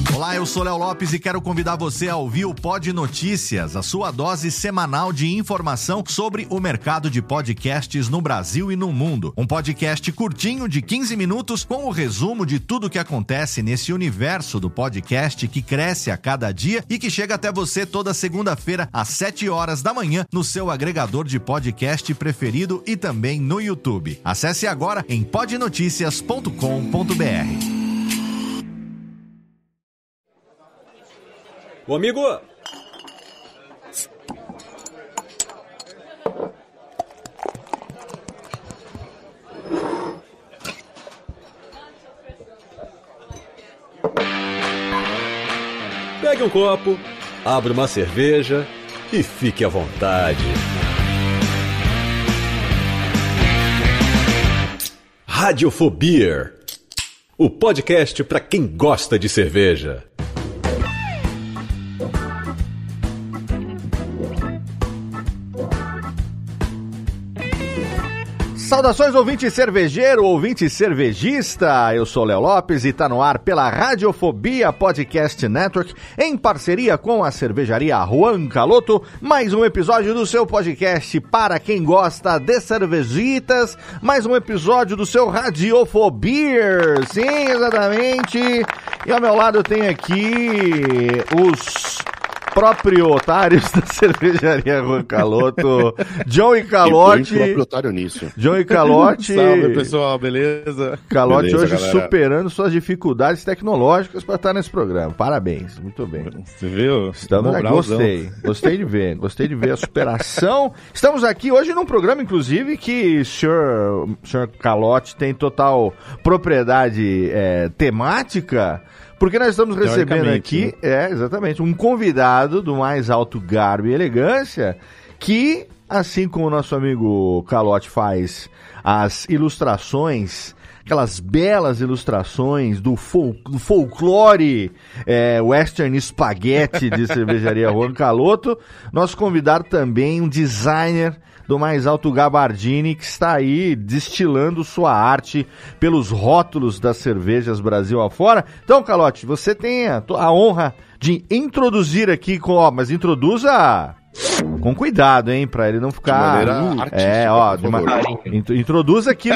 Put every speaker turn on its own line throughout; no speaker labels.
Olá, eu sou Léo Lopes e quero convidar você a ouvir o Pod Notícias, a sua dose semanal de informação sobre o mercado de podcasts no Brasil e no mundo. Um podcast curtinho de 15 minutos com o resumo de tudo que acontece nesse universo do podcast que cresce a cada dia e que chega até você toda segunda-feira às 7 horas da manhã no seu agregador de podcast preferido e também no YouTube. Acesse agora em podnoticias.com.br.
Ô, amigo! Pegue um copo, abra uma cerveja e fique à vontade. Radiofobia, o podcast para quem gosta de cerveja.
Saudações, ouvinte cervejeiro, ouvinte cervejista, eu sou Léo Lopes e tá no ar pela Radiofobia Podcast Network, em parceria com a cervejaria Juan Caloto, mais um episódio do seu podcast para quem gosta de cervejitas, mais um episódio do seu Radiofobia, sim, exatamente, e ao meu lado eu tenho aqui os proprietários da cervejaria Juan Caloto, John e Calote.
Proprietário nisso.
John e Calote.
Salve, pessoal, beleza?
Calote
Beleza,
hoje
galera.
Superando suas dificuldades tecnológicas para estar nesse programa. Parabéns, muito bem.
Você viu?
Estamos aqui, gostei de ver a superação. Estamos aqui hoje num programa, inclusive, que o senhor Calote tem total propriedade temática. Porque nós estamos recebendo aqui, exatamente, um convidado do mais alto garbo e elegância, que, assim como o nosso amigo Calote faz as ilustrações, aquelas belas ilustrações do folclore western spaghetti de cervejaria Juan Caloto, nosso convidado também, um designer do mais alto gabardine, que está aí destilando sua arte pelos rótulos das cervejas Brasil afora. Então, Calote, você tem a honra de introduzir aqui, mas introduza com cuidado, hein, pra ele não ficar...
De maneira artística,
introduza aqui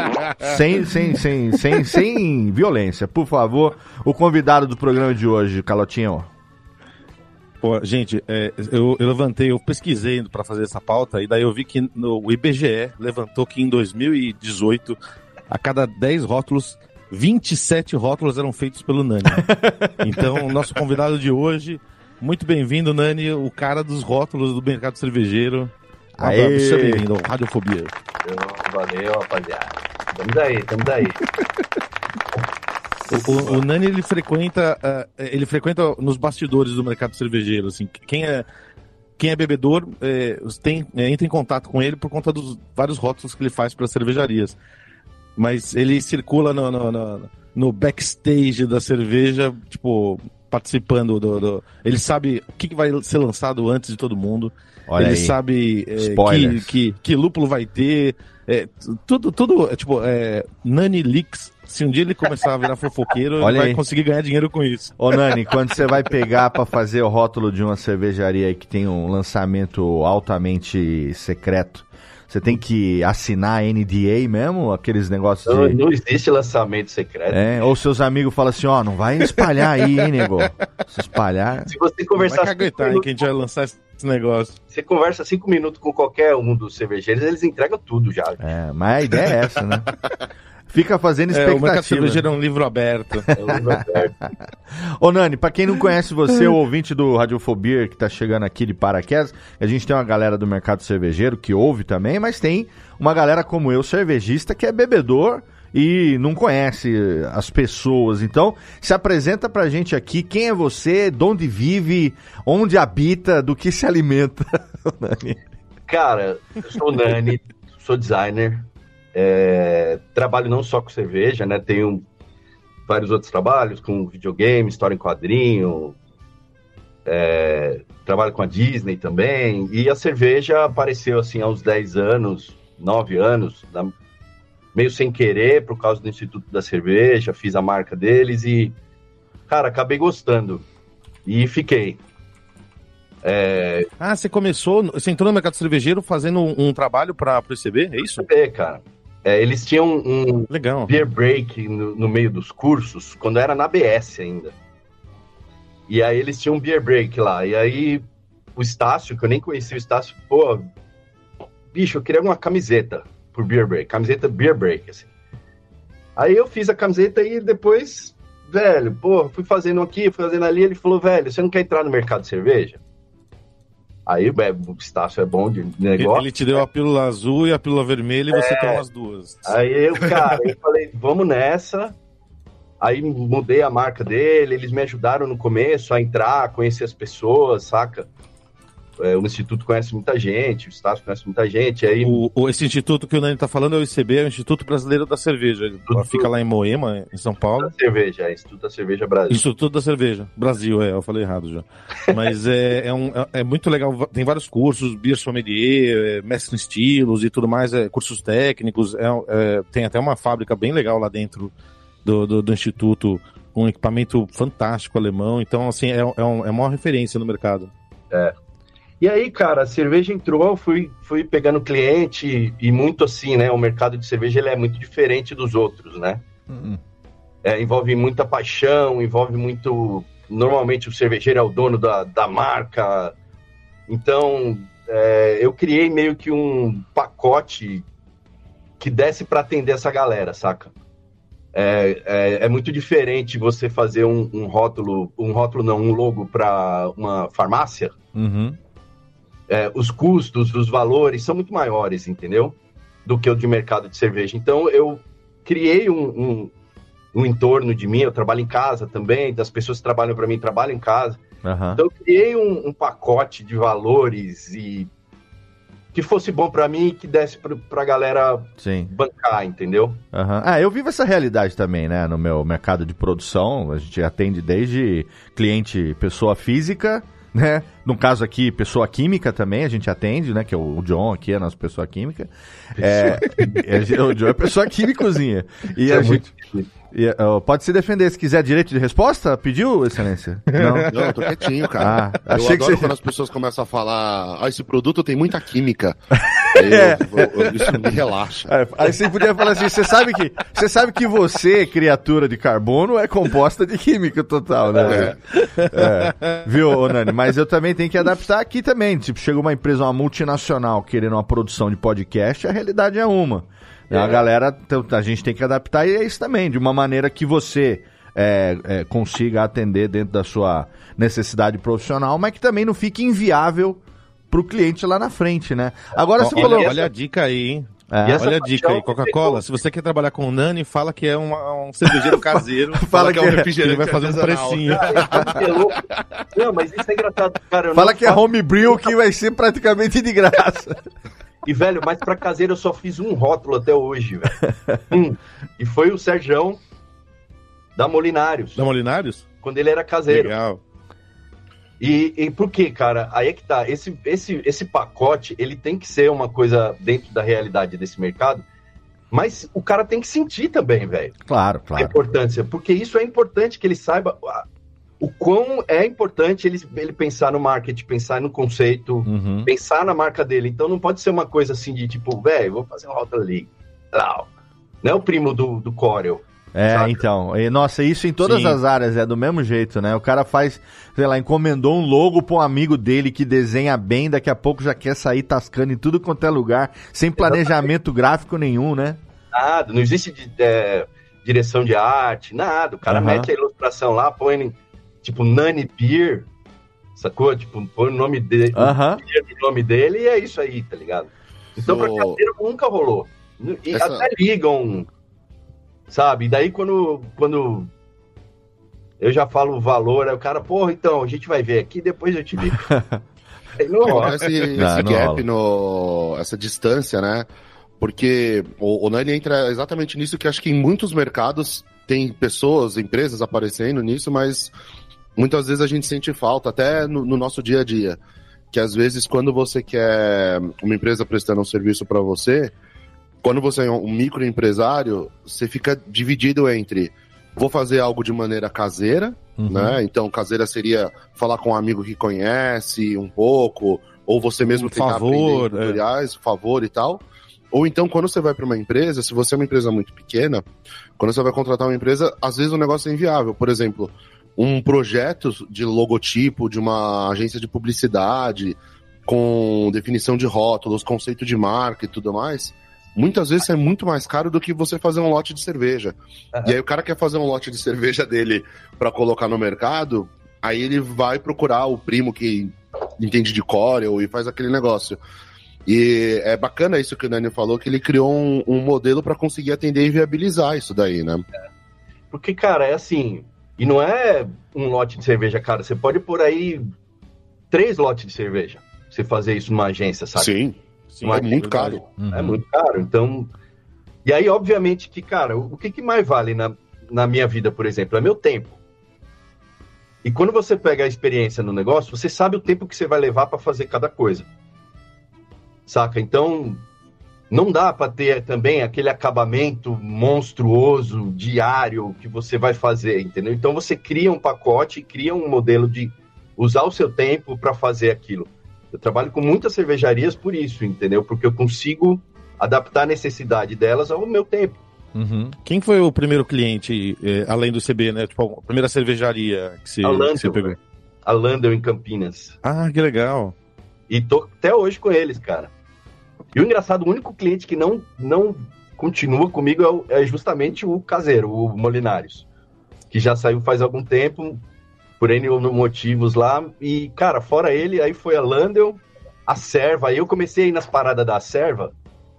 sem violência, por favor, o convidado do programa de hoje, Calotinho.
Pô, gente, eu pesquisei para fazer essa pauta, e daí eu vi que o IBGE levantou que em 2018, a cada 10 rótulos, 27 rótulos eram feitos pelo Nani. Então, o nosso convidado de hoje, muito bem-vindo, Nani, o cara dos rótulos do mercado cervejeiro. Seja bem-vindo ao Radiofobia.
Valeu, rapaziada. Estamos aí.
O Nani, ele frequenta nos bastidores do mercado cervejeiro, assim, quem é bebedor entra em contato com ele por conta dos vários rótulos que ele faz para cervejarias, mas ele circula no backstage da cerveja, tipo, participando ele sabe o que vai ser lançado antes de todo mundo.
Olha
ele
aí.
Sabe que lúpulo vai ter, tudo Nani Leaks. Se um dia ele começar a virar fofoqueiro, ele vai conseguir ganhar dinheiro com isso.
Ô, Nani, quando você vai pegar pra fazer o rótulo de uma cervejaria aí que tem um lançamento altamente secreto, você tem que assinar NDA mesmo? Aqueles negócios
Não existe lançamento secreto.
Ou seus amigos falam assim, não vai espalhar aí, hein, nego? Se espalhar...
Se você conversar...
Vai caguetar, que a gente vai lançar esse negócio.
Você conversa 5 minutos com qualquer um dos cervejeiros, eles entregam tudo já.
Mas a ideia é essa, né? Fica fazendo expectativa.
O mercado cervejeiro é um livro aberto.
Ô, Nani, pra quem não conhece você, o ouvinte do Radiofobia que tá chegando aqui de paraquedas, a gente tem uma galera do mercado cervejeiro que ouve também, mas tem uma galera como eu, cervejista, que é bebedor e não conhece as pessoas. Então, se apresenta pra gente aqui, quem é você, de onde vive, onde habita, do que se alimenta, Nani.
Cara, eu sou o Nani, sou designer, trabalho não só com cerveja, né? Tenho vários outros trabalhos, com videogame, história em quadrinho, trabalho com a Disney também, e a cerveja apareceu assim há uns 10 anos, 9 anos, meio sem querer, por causa do Instituto da Cerveja, fiz a marca deles e cara, acabei gostando. E fiquei.
Você entrou no mercado cervejeiro fazendo um trabalho para o ICB, é isso?
Cara. Eles tinham um
Legal.
beer break no meio dos cursos, quando era na BS ainda. E aí eles tinham um beer break lá. E aí o Estácio, que eu nem conhecia o Estácio, pô, bicho, eu queria uma camiseta por beer break. Camiseta beer break, assim. Aí eu fiz a camiseta e depois, velho, pô, fui fazendo aqui, fui fazendo ali. Ele falou, velho, você não quer entrar no mercado de cerveja? Aí o Estácio é bom de negócio.
Ele te deu a pílula azul e a pílula vermelha e você toma as duas.
Aí eu falei, vamos nessa. Aí mudei a marca dele, eles me ajudaram no começo a entrar, a conhecer as pessoas, saca? O Instituto conhece muita gente, o Estácio conhece muita gente. Aí...
Esse instituto que o Nani tá falando é o ICB, é o Instituto Brasileiro da Cerveja. Ele fica lá em Moema, em São Paulo.
Instituto da Cerveja Brasil.
Instituto da Cerveja Brasil, eu falei errado já. Mas é muito legal, tem vários cursos, beer sommelier, mestre em estilos e tudo mais, cursos técnicos, tem até uma fábrica bem legal lá dentro do Instituto, com um equipamento fantástico alemão, então assim, é uma referência no mercado.
E aí, cara, a cerveja entrou, eu fui pegando cliente e muito assim, né? O mercado de cerveja ele é muito diferente dos outros, né? Envolve muita paixão, envolve muito... Normalmente o cervejeiro é o dono da marca. Então, eu criei meio que um pacote que desse para atender essa galera, saca? É muito diferente você fazer um logo para uma farmácia. Os custos, os valores são muito maiores, entendeu? Do que o de mercado de cerveja. Então, eu criei um entorno de mim, eu trabalho em casa também, das pessoas que trabalham para mim trabalham em casa. Então, eu criei um pacote de valores e que fosse bom para mim e que desse pra galera bancar, entendeu?
Eu vivo essa realidade também, né? No meu mercado de produção, a gente atende desde cliente pessoa física, né? No caso aqui, pessoa química também, a gente atende, né? Que é o John aqui, é a nossa pessoa química. O John é pessoa químicozinha. E a gente... pode se defender, se quiser direito de resposta, pediu, excelência?
Não, eu tô quietinho, cara. Eu adoro quando as pessoas começam a falar, esse produto tem muita química. Isso me relaxa.
Aí você podia falar assim, você sabe que você, criatura de carbono, é composta de química total, né? Viu, Nani? Mas eu também tenho que adaptar aqui também. Tipo, chega uma empresa, uma multinacional, querendo uma produção de podcast, a realidade é uma. A galera, a gente tem que adaptar e é isso também, de uma maneira que você consiga atender dentro da sua necessidade profissional, mas que também não fique inviável pro cliente lá na frente, né? Agora você falou...
Olha a dica aí, hein? Olha a dica aí, Coca-Cola, se você quer trabalhar com o Nani, fala que é um cervejeiro caseiro.
Fala que é um
refrigerante, ele vai fazer um precinho.
Não, mas isso é engraçado, cara.
Fala que é homebrew que vai ser praticamente de graça.
E, velho, mas pra caseiro eu só fiz um rótulo até hoje, velho. E foi o Serjão da Molinários.
Da Molinários?
Quando ele era caseiro.
Legal.
E por quê, cara? Aí é que tá. Esse pacote, ele tem que ser uma coisa dentro da realidade desse mercado, mas o cara tem que sentir também, velho.
Claro.
A importância. Porque isso é importante que ele saiba o quão é importante ele pensar no marketing, pensar no conceito, pensar na marca dele. Então não pode ser uma coisa assim de tipo, velho, vou fazer uma rótulo ali. Não é o primo do Corel. Saca?
Então. Nossa, isso em todas as áreas é do mesmo jeito, né? O cara faz, sei lá, encomendou um logo pra um amigo dele que desenha bem, daqui a pouco já quer sair tascando em tudo quanto é lugar, sem planejamento gráfico nenhum, né?
Nada, não existe direção de arte, nada. O cara mete a ilustração lá, põe... Tipo, Nani Beer, sacou? Tipo, põe o nome dele, o nome dele e é isso aí, tá ligado? Então, pra caseiro nunca rolou. E até ligam, sabe? E daí, quando eu já falo o valor, aí o cara, porra, então, a gente vai ver aqui, depois eu te ligo. Aí não rola.
Esse gap, essa distância, né? Porque o Nani entra exatamente nisso que acho que em muitos mercados tem pessoas, empresas aparecendo nisso, mas... Muitas vezes a gente sente falta, até no nosso dia a dia, que às vezes quando você quer uma empresa prestando um serviço para você, quando você é um microempresário, você fica dividido entre vou fazer algo de maneira caseira, né? Então, caseira seria falar com um amigo que conhece um pouco, ou você mesmo tentar aprender tutoriais, favor e tal. Ou então, quando você vai para uma empresa, se você é uma empresa muito pequena, quando você vai contratar uma empresa, às vezes o negócio é inviável. Por exemplo, um projeto de logotipo de uma agência de publicidade, com definição de rótulos, conceito de marca e tudo mais, muitas vezes é muito mais caro do que você fazer um lote de cerveja. E aí o cara quer fazer um lote de cerveja dele para colocar no mercado, aí ele vai procurar o primo que entende de Corel e faz aquele negócio. E é bacana isso que o Nani falou, que ele criou um modelo para conseguir atender e viabilizar isso daí, né?
Porque, cara, é assim, e não é um lote de cerveja, cara, você pode pôr aí 3 lotes de cerveja, você fazer isso numa agência, sabe?
Sim, é muito caro.
É muito caro, então... E aí, obviamente, que, cara, o que mais vale na minha vida, por exemplo, é meu tempo. E quando você pega a experiência no negócio, você sabe o tempo que você vai levar para fazer cada coisa. Saca? Então, não dá para ter também aquele acabamento monstruoso, diário, que você vai fazer, entendeu? Então, você cria um pacote, cria um modelo de usar o seu tempo para fazer aquilo. Eu trabalho com muitas cervejarias por isso, entendeu? Porque eu consigo adaptar a necessidade delas ao meu tempo.
Quem foi o primeiro cliente, além do CB, né? Tipo, a primeira cervejaria que você pegou?
A Landel, em Campinas.
Ah, que legal.
E tô até hoje com eles, cara. E o engraçado, o único cliente que não continua comigo é justamente o caseiro, o Molinários. Que já saiu faz algum tempo, por N motivos lá. E, cara, fora ele, aí foi a Landel, a Serva. Aí eu comecei a ir nas paradas da Serva,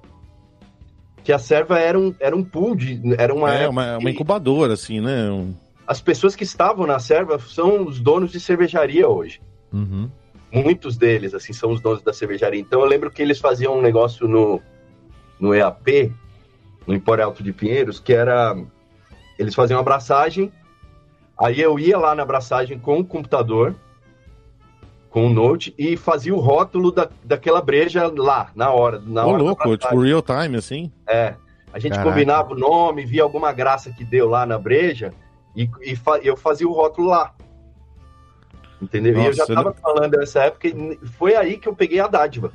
que a Serva era um pool era
uma incubadora, assim, né?
As pessoas que estavam na Serva são os donos de cervejaria hoje. Muitos deles, assim, são os donos da cervejaria. Então eu lembro que eles faziam um negócio no EAP, no Empório Alto de Pinheiros, que era... Eles faziam uma abraçagem, aí eu ia lá na abraçagem com o computador, com o note, e fazia o rótulo daquela breja lá, na hora.
Louco, tipo real time, assim?
É. A gente combinava o nome, via alguma graça que deu lá na breja, e eu fazia o rótulo lá. Entendeu?
Nossa,
e eu já tava falando nessa época, e foi aí que eu peguei a dádiva.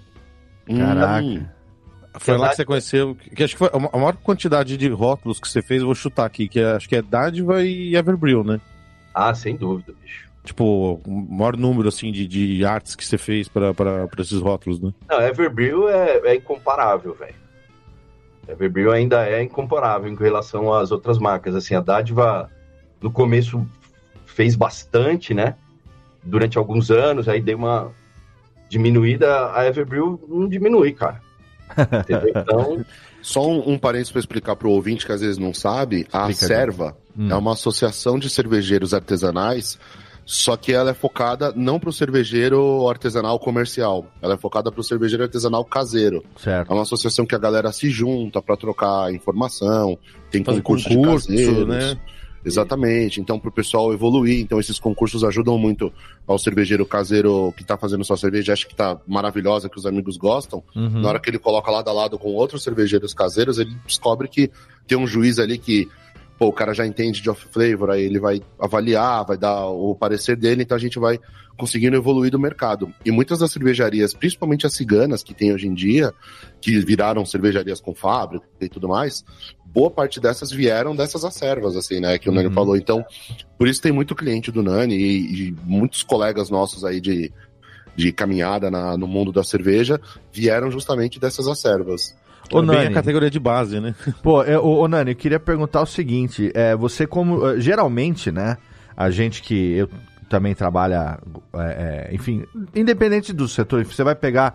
Caraca.
Foi lá que você conheceu, que acho que foi a maior quantidade de rótulos que você fez, eu vou chutar aqui, que acho que é Dádiva e Everbril, né?
Ah, sem dúvida, bicho.
Tipo, o maior número, assim, de artes que você fez para esses rótulos, né?
Não, Everbril é incomparável, velho. Everbril ainda é incomparável em relação às outras marcas. Assim, a Dádiva, no começo, fez bastante, né? Durante alguns anos, aí deu uma diminuída. A Everbril não diminui, cara. Entendeu? Então...
Só um parênteses para explicar para o ouvinte que às vezes não sabe, a Serva é uma associação de cervejeiros artesanais, só que ela é focada não para o cervejeiro artesanal comercial, ela é focada para o cervejeiro artesanal caseiro.
Certo.
É uma associação que a galera se junta para trocar informação, tem concurso de
concurso,
caseiros,
né?
Exatamente, então pro pessoal evoluir, então esses concursos ajudam muito ao cervejeiro caseiro que tá fazendo sua cerveja, acha que tá maravilhosa, que os amigos gostam, na hora que ele coloca lado a lado com outros cervejeiros caseiros, ele descobre que tem um juiz ali que, pô, o cara já entende de off-flavor, aí ele vai avaliar, vai dar o parecer dele, então a gente vai conseguindo evoluir do mercado. E muitas das cervejarias, principalmente as ciganas que tem hoje em dia, que viraram cervejarias com fábrica e tudo mais, boa parte dessas vieram dessas acervas, assim, né, que o Nani falou. Então, por isso tem muito cliente do Nani e muitos colegas nossos aí de caminhada no mundo da cerveja vieram justamente dessas acervas.
Ô, Nani, bem a categoria de base, né?
Pô, ô Nani, eu queria perguntar o seguinte, você como, geralmente, né, a gente que eu também trabalha, enfim, independente do setor, você vai pegar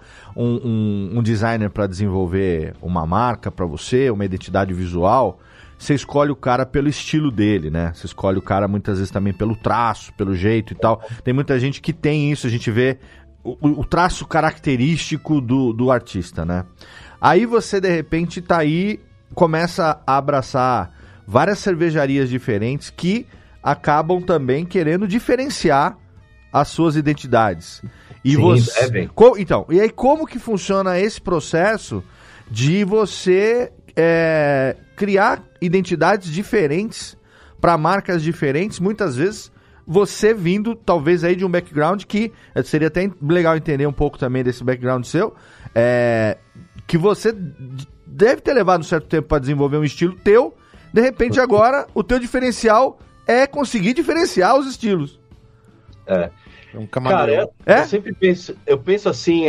um designer para desenvolver uma marca para você, uma identidade visual, você escolhe o cara pelo estilo dele, né? Você escolhe o cara muitas vezes também pelo traço, pelo jeito e tal. Tem muita gente que tem isso, a gente vê o traço característico do artista, né? Aí você, de repente, tá aí, começa a abraçar várias cervejarias diferentes que acabam também querendo diferenciar as suas identidades. E
Sim,
então, e aí como que funciona esse processo de você criar identidades diferentes para marcas diferentes, muitas vezes você vindo talvez aí de um background que seria até legal entender um pouco também desse background seu, que você deve ter levado um certo tempo para desenvolver um estilo teu, de repente agora o teu diferencial é conseguir diferenciar os estilos.
É
um camaleão.
Cara, eu sempre penso assim,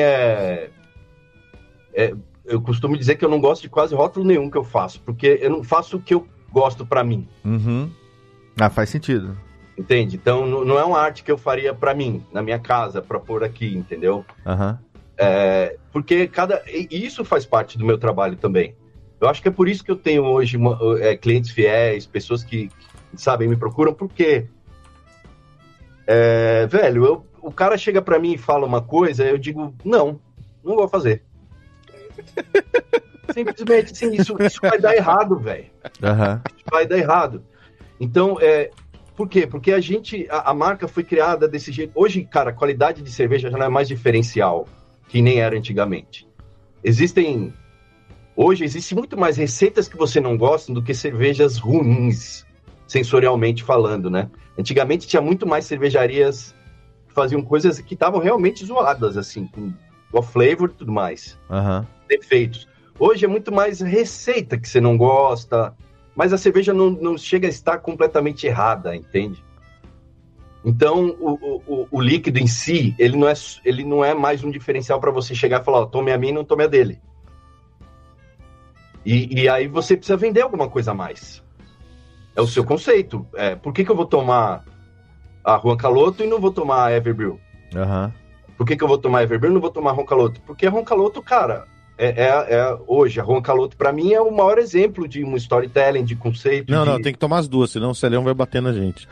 eu costumo dizer que eu não gosto de quase rótulo nenhum que eu faço, porque eu não faço o que eu gosto pra mim.
Uhum. faz sentido.
Entende? Então não é uma arte que eu faria pra mim, na minha casa, pra pôr aqui, entendeu?
Uhum.
Porque isso faz parte do meu trabalho também. Eu acho que é por isso que eu tenho hoje clientes fiéis, pessoas que sabem, me procuram, porque velho, o cara chega pra mim e fala uma coisa, eu digo, não vou fazer. Simplesmente, assim, isso vai dar errado, velho.
Uhum.
Isso vai dar errado. Então, por quê? Porque a marca foi criada desse jeito. Hoje, cara, a qualidade de cerveja já não é mais diferencial, que nem era antigamente. Hoje existem muito mais receitas que você não gosta do que cervejas ruins, sensorialmente falando, né? Antigamente tinha muito mais cervejarias que faziam coisas que estavam realmente zoadas, assim, com off flavor e tudo mais.
Uhum.
Defeitos. Hoje é muito mais receita que você não gosta, mas a cerveja não chega a estar completamente errada, entende? Então, o líquido em si, ele não é mais um diferencial para você chegar e falar, ó, tome a minha e não tome a dele. E aí você precisa vender alguma coisa a mais. É o seu conceito. Por que eu vou tomar a Juan Caloto e não vou tomar a Everbrew?
Uhum.
Por que eu vou tomar a Everbrew e não vou tomar a Juan Caloto? Porque a Juan Caloto, cara, hoje, a Juan Caloto, pra mim, é o maior exemplo de um storytelling, de conceito.
Não, tem que tomar as duas, senão o Celhão vai bater na gente.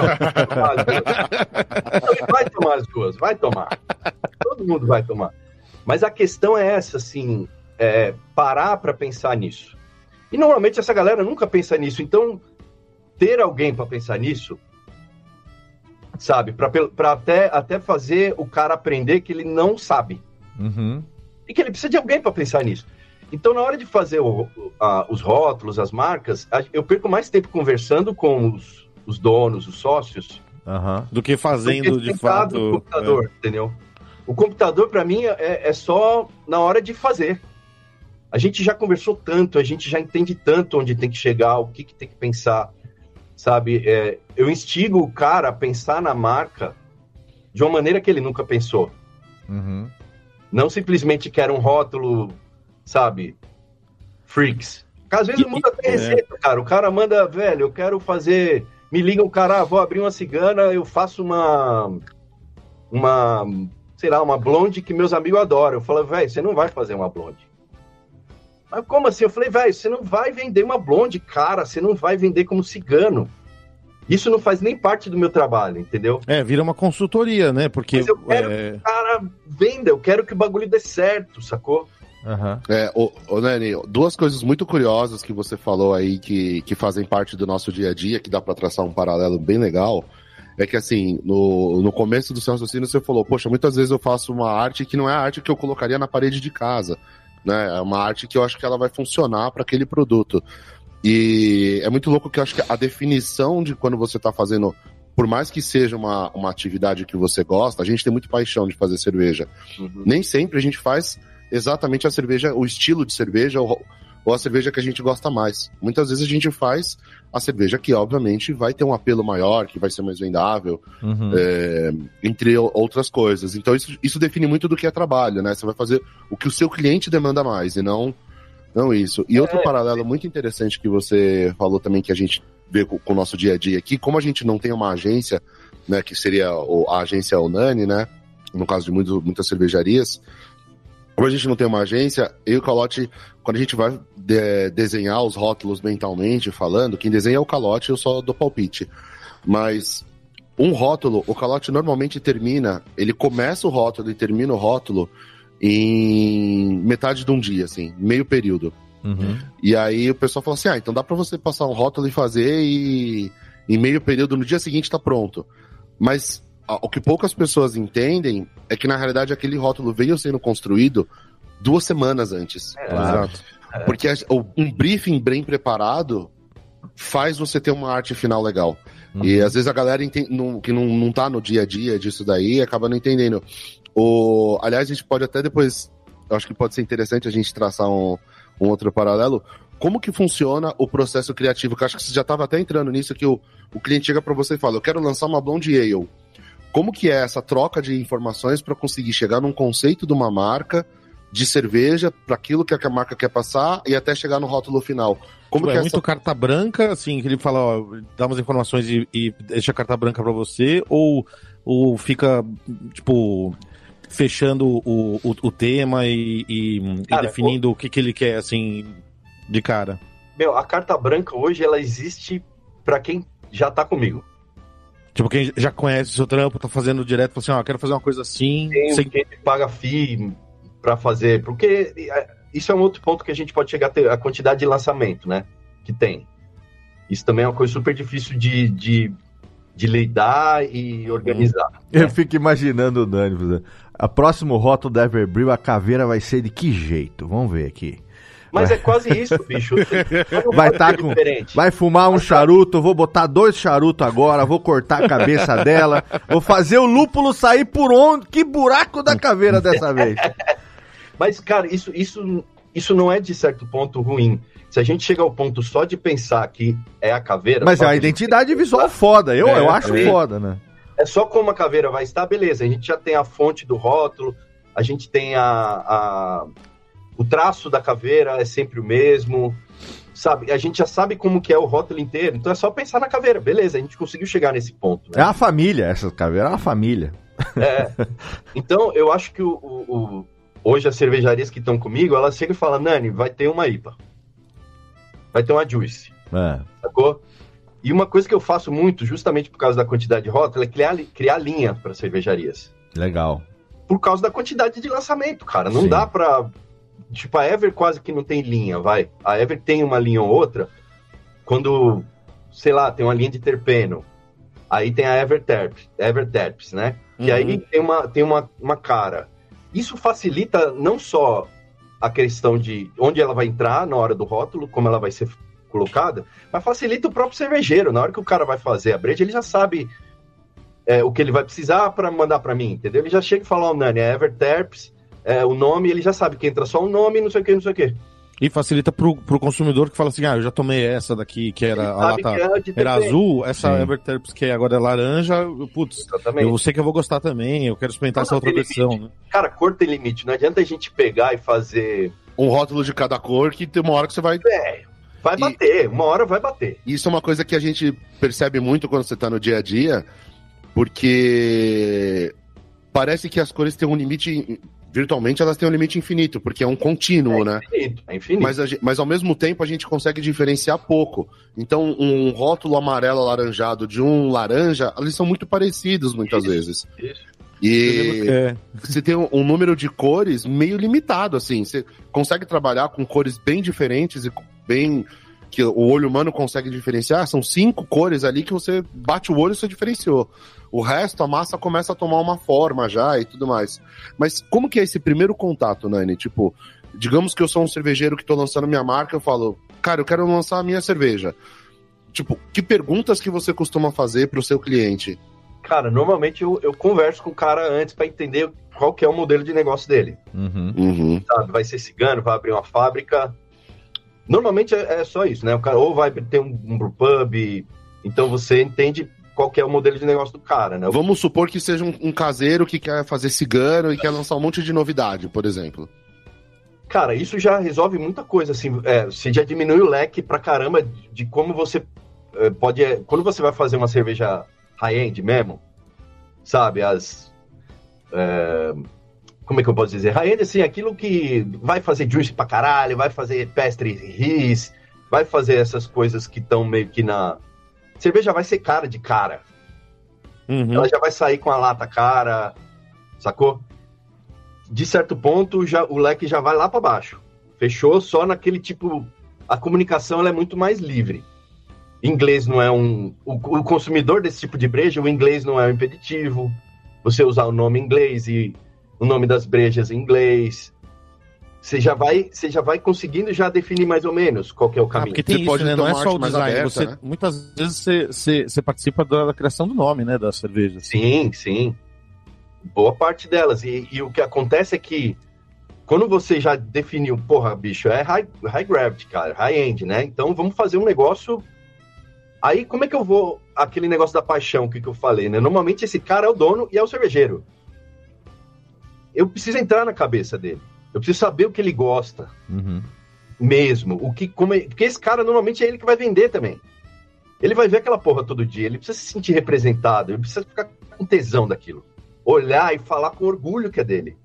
Vai tomar as duas, vai tomar. Todo mundo vai tomar. Mas a questão é essa, assim, parar pra pensar nisso. E normalmente essa galera nunca pensa nisso, então ter alguém pra pensar nisso, sabe, pra até fazer o cara aprender que ele não sabe.
Uhum.
E que ele precisa de alguém para pensar nisso. Então, na hora de fazer os rótulos, as marcas, eu perco mais tempo conversando com os donos, os sócios,
do que fazendo de fato.
O computador, entendeu? O computador, para mim, é só na hora de fazer. A gente já conversou tanto, a gente já entende tanto onde tem que chegar, o que tem que pensar, sabe? Eu instigo o cara a pensar na marca de uma maneira que ele nunca pensou.
Uhum.
Não simplesmente quer um rótulo, sabe, freaks. Porque às vezes muda até receita, cara. O cara manda, velho, eu quero fazer... Me liga o cara, vou abrir uma cigana, eu faço uma blonde que meus amigos adoram. Eu falo, velho, você não vai fazer uma blonde. Mas como assim? Eu falei, velho, você não vai vender uma blonde, cara. Você não vai vender como cigano. Isso não faz nem parte do meu trabalho, entendeu?
Vira uma consultoria, né? Porque
mas eu quero que o cara venda, eu quero que o bagulho dê certo, sacou?
Uhum. Nani, duas coisas muito curiosas que você falou aí que fazem parte do nosso dia a dia, que dá pra traçar um paralelo bem legal, é que assim, no começo do seu raciocínio você falou, poxa, muitas vezes eu faço uma arte que não é a arte que eu colocaria na parede de casa, né? É uma arte que eu acho que ela vai funcionar para aquele produto. E é muito louco que eu acho que a definição de quando você tá fazendo, por mais que seja uma atividade que você gosta, a gente tem muito paixão de fazer cerveja. Uhum. Nem sempre a gente faz exatamente a cerveja, o estilo de cerveja ou a cerveja que a gente gosta mais. Muitas vezes a gente faz a cerveja que, obviamente, vai ter um apelo maior, que vai ser mais vendável, entre outras coisas. Então isso define muito do que é trabalho, né? Você vai fazer o que o seu cliente demanda mais e não isso. E outro paralelo muito interessante que você falou também, que a gente vê com o nosso dia a dia aqui, como a gente não tem uma agência, né, que seria a agência Unani, né, no caso de muitas cervejarias, como a gente não tem uma agência, eu e o Calote, quando a gente vai desenhar os rótulos mentalmente falando, quem desenha é o Calote, eu só dou palpite. Mas um rótulo, o Calote normalmente ele começa o rótulo e termina o rótulo em metade de um dia, assim, meio período. Uhum. E aí o pessoal fala assim, então dá pra você passar um rótulo e fazer e em meio período, no dia seguinte tá pronto. Mas o que poucas pessoas entendem é que na realidade aquele rótulo veio sendo construído 2 semanas antes.
Exato.
Porque um briefing bem preparado faz você ter uma arte final legal. E às vezes a galera que não tá no dia a dia disso daí acaba não entendendo. Aliás, a gente pode até depois, eu acho que pode ser interessante a gente traçar um outro paralelo. Como que funciona o processo criativo? Que eu acho que você já estava até entrando nisso, que o cliente chega para você e fala, eu quero lançar uma Blonde Ale. Como que é essa troca de informações para conseguir chegar num conceito de uma marca de cerveja, para aquilo que a marca quer passar e até chegar no rótulo final? Como que
é muito carta branca, assim, que ele fala, ó, dá umas informações e deixa a carta branca para você, ou fica, tipo, fechando o tema e definindo o que ele quer, assim, de cara?
Meu, a carta branca hoje, ela existe para quem já tá comigo.
Tipo, quem já conhece o seu trampo, tá fazendo direto, fala assim, ó, quero fazer uma coisa assim...
Quem paga FII para fazer, porque isso é um outro ponto que a gente pode chegar a ter, a quantidade de lançamento, né, que tem. Isso também é uma coisa super difícil de lidar e organizar.
Eu fico imaginando o Dani, a próximo rótulo da Everbrewing, a caveira vai ser de que jeito? Vamos ver aqui.
Mas é quase isso, bicho.
Vai fumar um charuto, vou botar 2 charutos agora, vou cortar a cabeça dela, vou fazer o lúpulo sair por onde? Que buraco da caveira dessa vez?
Mas, cara, isso não é, de certo ponto, ruim. Se a gente chega ao ponto só de pensar que é a caveira...
Mas é uma identidade visual foda, eu acho foda, né?
É só como a caveira vai estar, beleza. A gente já tem a fonte do rótulo, a gente tem o traço da caveira é sempre o mesmo, sabe? A gente já sabe como que é o rótulo inteiro, então é só pensar na caveira, beleza, a gente conseguiu chegar nesse ponto. Né?
É uma família, essa caveira é uma família.
Então eu acho que hoje as cervejarias que estão comigo, elas chegam e falam, Nani, vai ter uma IPA, vai ter uma Juice, sacou? E uma coisa que eu faço muito, justamente por causa da quantidade de rótulo, é criar linha para cervejarias.
Legal.
Por causa da quantidade de lançamento, cara, não dá pra... Tipo, a Ever quase que não tem linha, vai. A Ever tem uma linha ou outra, quando, sei lá, tem uma linha de terpeno. Aí tem a Ever Terps, né? E aí tem uma cara. Isso facilita não só a questão de onde ela vai entrar na hora do rótulo, como ela vai ser colocada, mas facilita o próprio cervejeiro. Na hora que o cara vai fazer a breja, ele já sabe o que ele vai precisar para mandar para mim, entendeu? Ele já chega e fala, Nani, é Ever Terps, o nome, ele já sabe que entra só o nome, não sei o que.
E facilita pro consumidor que fala assim, eu já tomei essa daqui, que era a lata era azul, essa Everterps que agora é laranja, putz, eu sei que eu vou gostar também, eu quero experimentar essa outra versão, né?
Cara, cor tem limite, não adianta a gente pegar e fazer...
Um rótulo de cada cor que tem uma hora que você vai...
Vai bater, uma hora vai bater.
Isso é uma coisa que a gente percebe muito quando você tá no dia a dia, porque parece que as cores têm um limite... Virtualmente elas têm um limite infinito, porque é um contínuo, né?
É infinito.
Mas ao mesmo tempo a gente consegue diferenciar pouco. Então um rótulo amarelo alaranjado de um laranja, eles são muito parecidos muitas vezes.
Isso.
E você tem um número de cores meio limitado, assim. Você consegue trabalhar com cores bem diferentes e bem... que o olho humano consegue diferenciar. São 5 cores ali que você bate o olho e você diferenciou. O resto, a massa começa a tomar uma forma já e tudo mais. Mas como que é esse primeiro contato, Nani? Tipo, digamos que eu sou um cervejeiro que tô lançando minha marca, eu falo, cara, eu quero lançar a minha cerveja. Tipo, que perguntas que você costuma fazer pro seu cliente?
Cara, normalmente eu converso com o cara antes para entender qual que é o modelo de negócio dele. Sabe, vai ser cigano, vai abrir uma fábrica. Normalmente é só isso, né? O cara ou vai ter um brewpub, então você entende qual que é o modelo de negócio do cara, né?
Vamos supor que seja um caseiro que quer fazer cigano e quer lançar um monte de novidade, por exemplo.
Cara, isso já resolve muita coisa, assim, você já diminui o leque pra caramba de como você pode... Quando você vai fazer uma cerveja high-end mesmo, sabe, como é que eu posso dizer? High-end, assim, aquilo que vai fazer juice pra caralho, vai fazer pestre ris, vai fazer essas coisas que estão meio que na... Cerveja vai ser cara de cara. Ela já vai sair com a lata cara, sacou? De certo ponto, o leque já vai lá para baixo. Fechou só naquele tipo... A comunicação ela é muito mais livre. Inglês não é o consumidor desse tipo de breja, o inglês não é um impeditivo. Você usar o nome em inglês e o nome das brejas em inglês. você já vai conseguindo já definir mais ou menos qual que é o caminho.
Porque tem
Você
isso,
pode
né?
ter
Não é
uma
só o
arte mais
design.
aberta, né?
Muitas vezes você participa da criação do nome, né? Das cervejas.
Sim. Boa parte delas. E o que acontece é que quando você já definiu, porra, bicho, é high gravity, cara, high end, né? Então vamos fazer um negócio. Aí como é que eu vou. Aquele negócio da paixão que eu falei, né? Normalmente esse cara é o dono e é o cervejeiro. Eu preciso entrar na cabeça dele. Eu preciso saber o que ele gosta. Mesmo. Porque esse cara normalmente é ele que vai vender também. Ele vai ver aquela porra todo dia. Ele precisa se sentir representado. Ele precisa ficar com tesão daquilo. Olhar e falar com orgulho que é dele.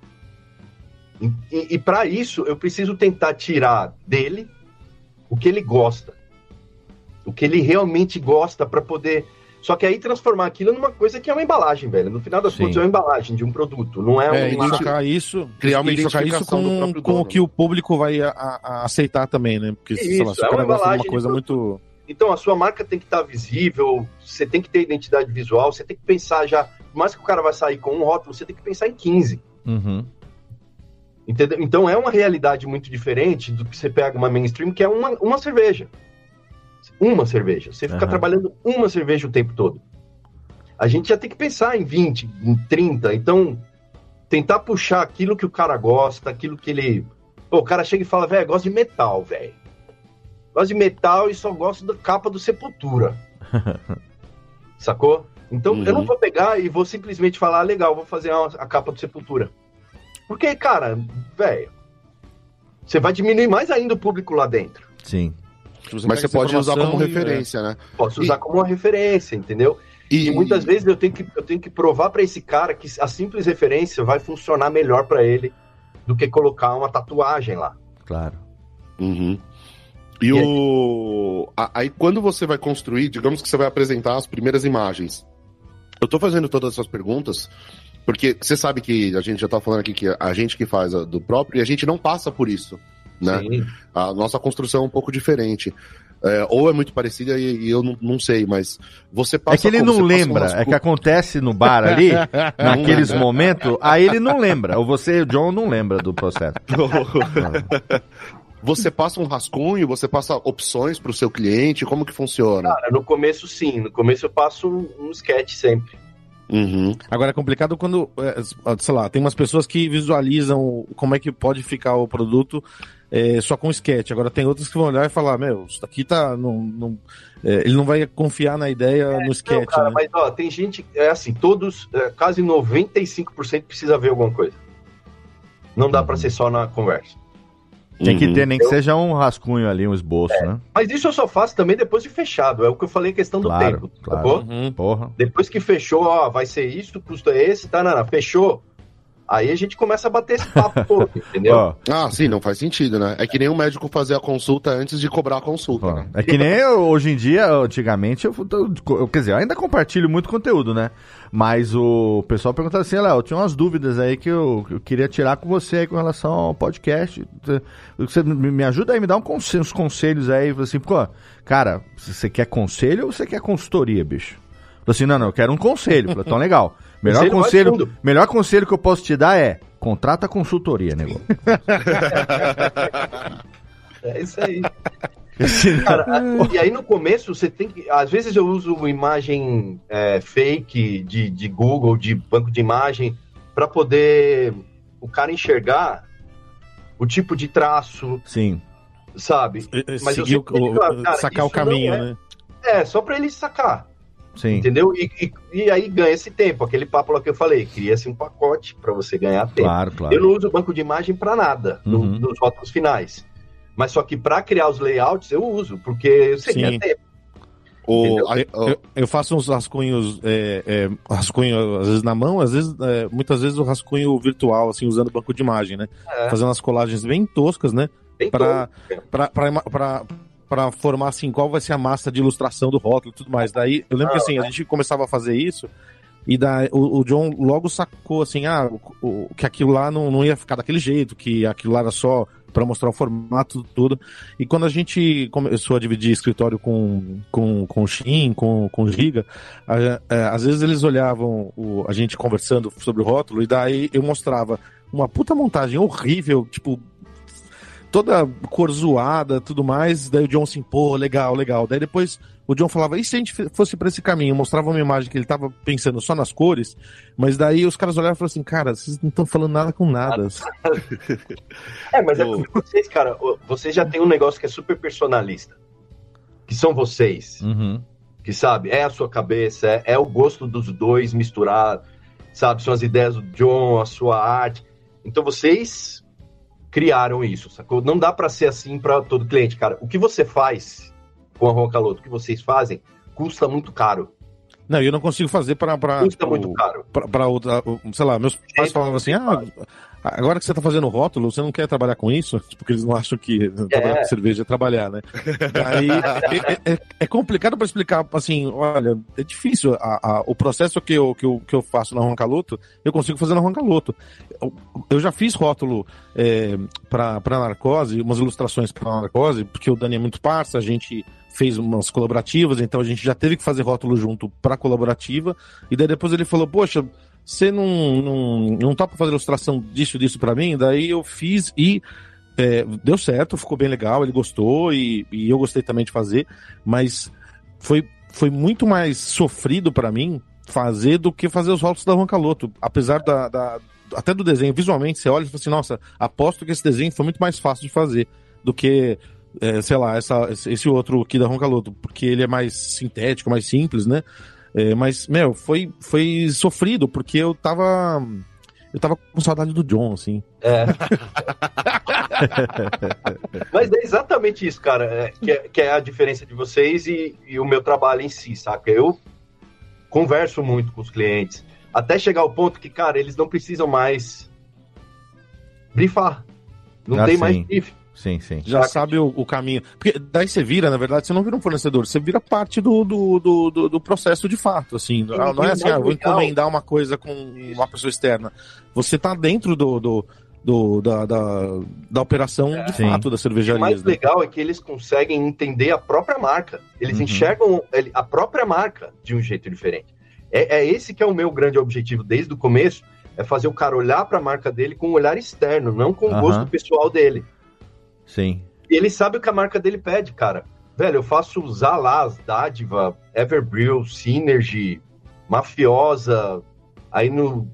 E para isso, eu preciso tentar tirar dele o que ele gosta. O que ele realmente gosta para poder... Só que aí transformar aquilo numa coisa que é uma embalagem, velho. No final das contas é uma embalagem de um produto. Não é
identificar isso,
criar uma
identificar isso
identificação do próprio
com
dono.
o que o público vai aceitar também, né? Porque, sei lá, se o cara gosta de uma coisa muito...
Então, a sua marca tem que estar visível, você tem que ter identidade visual, você tem que pensar já... Por mais que o cara vai sair com um rótulo, você tem que pensar em 15. Entendeu? Então, é uma realidade muito diferente do que você pega uma mainstream, que é uma cerveja. Uma cerveja. Você fica trabalhando uma cerveja o tempo todo. A gente já tem que pensar em 20, em 30. Então, tentar puxar aquilo que o cara gosta, aquilo que ele... Pô, o cara chega e fala, velho, gosto de metal, velho. Gosto de metal e só gosto da capa do Sepultura. Sacou? Então, eu não vou pegar e vou simplesmente falar, legal, vou fazer a capa do Sepultura. Porque, cara, velho, você vai diminuir mais ainda o público lá dentro.
Sim.
Mas você pode usar como referência, né?
Posso usar como uma referência, entendeu? E muitas vezes eu tenho que provar para esse cara que a simples referência vai funcionar melhor para ele do que colocar uma tatuagem lá.
Claro.
Aí quando você vai construir, digamos que você vai apresentar as primeiras imagens. Eu tô fazendo todas essas perguntas porque você sabe que a gente já tá falando aqui que a gente que faz do próprio, e a gente não passa por isso, né?
Sim.
A nossa construção é um pouco diferente. Ou é muito parecida e eu não sei, mas você passa...
É que ele não lembra, é que acontece no bar ali, naqueles momentos, aí ele não lembra, ou você, o John, não lembra do processo.
Você passa um rascunho, você passa opções pro seu cliente, como que funciona?
Cara, no começo sim, no começo eu passo um sketch sempre.
Agora é complicado quando, sei lá, tem umas pessoas que visualizam como é que pode ficar o produto só com sketch. Agora tem outros que vão olhar e falar, isso daqui tá... ele não vai confiar na ideia no sketch. Não,
cara,
né?
mas ó, tem gente, todos, quase 95% precisa ver alguma coisa. Não dá pra ser só na conversa.
Tem que ter, nem que seja um rascunho ali, um esboço, né?
Mas isso eu só faço também depois de fechado. É o que eu falei, questão do tempo.
Claro. Porra.
Depois que fechou, vai ser isso, custo é esse, fechou. Aí a gente começa a bater esse papo todo, entendeu?
Sim, não faz sentido, né? É que nem o médico fazer a consulta antes de cobrar a consulta, né?
É que nem hoje em dia, antigamente, quer dizer, eu ainda compartilho muito conteúdo, né? Mas o pessoal perguntava assim, Léo, eu tinha umas dúvidas aí que eu queria tirar com você aí com relação ao podcast. Você me ajuda aí, me dá uns conselhos aí, assim, pô, cara, você quer conselho ou você quer consultoria, bicho? Eu falei assim, não, eu quero um conselho. Eu falei, então legal. Melhor conselho que eu posso te dar é contrata consultoria, nego.
É isso aí. Cara, e aí no começo você tem que... Às vezes eu uso imagem fake de Google, de banco de imagem, para poder o cara enxergar o tipo de traço.
Sim.
Sabe?
Mas sacar o caminho, né?
Só para ele sacar.
Sim.
Entendeu? E aí ganha esse tempo, aquele papo lá que eu falei, cria-se um pacote para você ganhar tempo.
Claro.
Eu não uso banco de imagem para nada nos rótulos finais. Mas só que para criar os layouts eu uso, porque eu sei que é tempo.
Eu faço uns rascunhos, rascunho às vezes na mão, muitas vezes o rascunho virtual, assim, usando banco de imagem, né? Fazendo as colagens bem toscas, né? Para formar, assim, qual vai ser a massa de ilustração do rótulo e tudo mais. Daí, eu lembro que, assim, a gente começava a fazer isso e daí o John logo sacou, assim, que aquilo lá não ia ficar daquele jeito, que aquilo lá era só para mostrar o formato, tudo. E quando a gente começou a dividir escritório com o Shin, com o Giga, às vezes eles olhavam a gente conversando sobre o rótulo e daí eu mostrava uma puta montagem horrível, tipo, toda cor zoada, tudo mais. Daí o John assim, pô, legal. Daí depois o John falava, e se a gente fosse pra esse caminho? Mostrava uma imagem que ele tava pensando só nas cores, mas daí os caras olharam e falaram assim, cara, vocês não estão falando nada com nada.
Mas é porque vocês, cara, vocês já tem um negócio que é super personalista. Que são vocês.
Uhum.
Que, sabe, é a sua cabeça, é o gosto dos dois misturado, sabe? São as ideias do John, a sua arte. Então vocês criaram isso, sacou? Não dá pra ser assim pra todo cliente, cara. O que você faz com a Roncaloto, o que vocês fazem, custa muito caro.
Não, eu não consigo fazer
custa muito caro.
Pra outra, sei lá, meus pais falavam assim, agora que você tá fazendo rótulo, você não quer trabalhar com isso? Porque eles não acham que trabalhar com cerveja é trabalhar, né? Aí é complicado pra explicar, assim, olha, é difícil. O processo que eu faço na Roncaloto, eu consigo fazer na Roncaloto. Eu já fiz rótulo pra Narcose, umas ilustrações pra Narcose, porque o Dani é muito parça, a gente fez umas colaborativas, então a gente já teve que fazer rótulo junto pra colaborativa, e daí depois ele falou, poxa, você não topa fazer ilustração disso pra mim? Daí eu fiz e deu certo, ficou bem legal, ele gostou e eu gostei também de fazer, mas foi muito mais sofrido pra mim fazer do que fazer os rótulos da Roncaloto, apesar até do desenho, visualmente, você olha e fala assim, nossa, aposto que esse desenho foi muito mais fácil de fazer do que sei lá, esse outro aqui da Roncaloto, porque ele é mais sintético, mais simples, né? Mas, foi sofrido, porque eu tava com saudade do John, assim.
Mas é exatamente isso, cara, que é a diferença de vocês e o meu trabalho em si, saca? Eu converso muito com os clientes, até chegar ao ponto que, cara, eles não precisam mais brifar. Não tem mais brief.
Sim.
Já sabe o caminho. Porque daí você vira, na verdade, você não vira um fornecedor, você vira parte do processo de fato, assim. Não é assim, vou encomendar uma coisa com uma pessoa externa. Você tá dentro da operação de fato da cervejaria.
O mais legal é que eles conseguem entender a própria marca. Eles enxergam a própria marca de um jeito diferente. É esse que é o meu grande objetivo desde o começo, é fazer o cara olhar para a marca dele com um olhar externo, não com o gosto pessoal dele.
Sim.
E ele sabe o que a marca dele pede, cara. Velho, eu faço usar lá as Dádiva, Everbrew, Synergy, Mafiosa, aí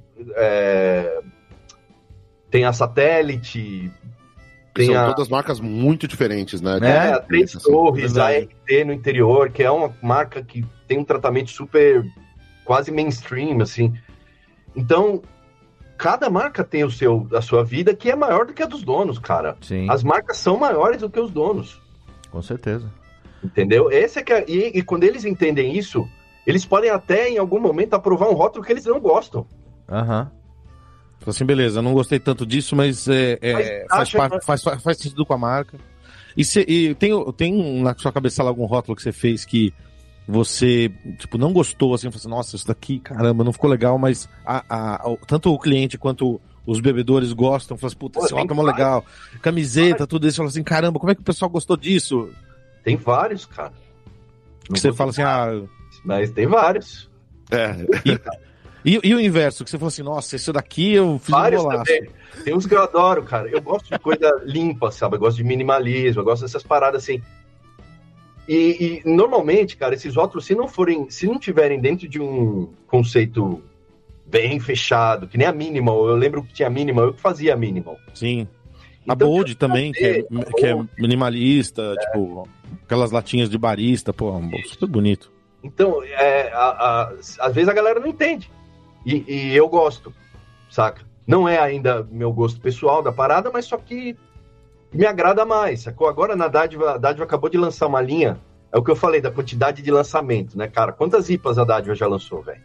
tem a Satélite,
são todas marcas muito diferentes, né?
A Três Torres, a RT no interior, que é uma marca que tem um tratamento super, quase mainstream, assim. Então, cada marca tem a sua vida, que é maior do que a dos donos, cara.
Sim.
As marcas são maiores do que os donos.
Com certeza.
Entendeu? E quando eles entendem isso, eles podem até, em algum momento, aprovar um rótulo que eles não gostam.
Assim, beleza, não gostei tanto disso, mas faz sentido com a marca. E tem na sua cabeça lá algum rótulo que você fez que você, tipo, não gostou, assim, falou assim, nossa, isso daqui, caramba, não ficou legal, mas tanto o cliente quanto os bebedores gostam, falam assim, puta, esse rótulo é mó legal, camiseta, tudo isso, falam assim, caramba, como é que o pessoal gostou disso?
Tem vários, cara.
Que você fala assim,
mas tem vários.
E o inverso, que você falou assim, nossa, esse daqui eu fiz
vários
um golaço.
Também. Tem uns que eu adoro, cara. Eu gosto de coisa limpa, sabe? Eu gosto de minimalismo, eu gosto dessas paradas assim. E normalmente, cara, esses rótulos, se não tiverem dentro de um conceito bem fechado, que nem a Minimal, eu lembro que tinha a Minimal, eu que fazia a Minimal.
Sim. A Bold também, que é minimalista, tipo, aquelas latinhas de barista, pô, super bonito.
Então, às vezes a galera não entende. E eu gosto, saca? Não é ainda meu gosto pessoal da parada, mas só que me agrada mais, sacou? Agora a Dádiva acabou de lançar uma linha, é o que eu falei da quantidade de lançamento, né, cara? Quantas IPAs a Dádiva já lançou, velho?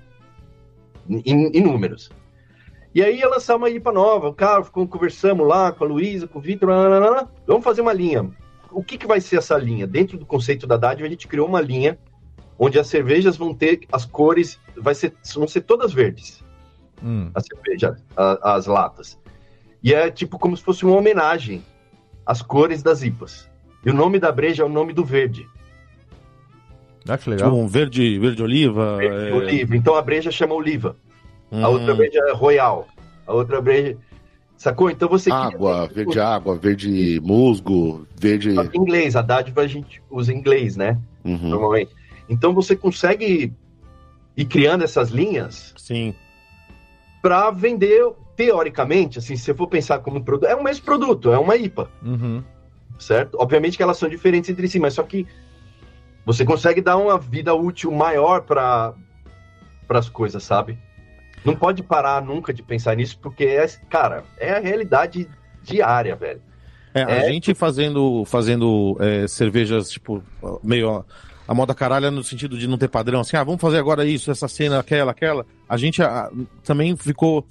Em números. E aí ia lançar uma IPA nova, cara, conversamos lá com a Luísa, com o Vitor, vamos fazer uma linha. O que vai ser essa linha? Dentro do conceito da Dádiva, a gente criou uma linha onde as cervejas vão ter as cores, vão ser todas verdes. A cerveja, as latas. E é tipo como se fosse uma homenagem às cores das IPAs. E o nome da breja é o nome do verde.
Que legal.
Tipo um verde oliva.
Oliva. Então a breja chama oliva. A outra breja é royal. A outra breja... Sacou? Então você...
Água, verde musgo, verde...
Em inglês, a dádiva a gente usa em inglês, né? Normalmente. Então você consegue ir criando essas linhas...
Sim.
Para vender, teoricamente, assim, se você for pensar como produto, é o mesmo produto, é uma IPA. Certo? Obviamente que elas são diferentes entre si, mas só que você consegue dar uma vida útil maior para as coisas, sabe? Não pode parar nunca de pensar nisso, porque, é a realidade diária, velho.
A gente fazendo cervejas, tipo, meio a moda caralha no sentido de não ter padrão, assim, vamos fazer agora isso, essa cena, aquela. A gente também ficou...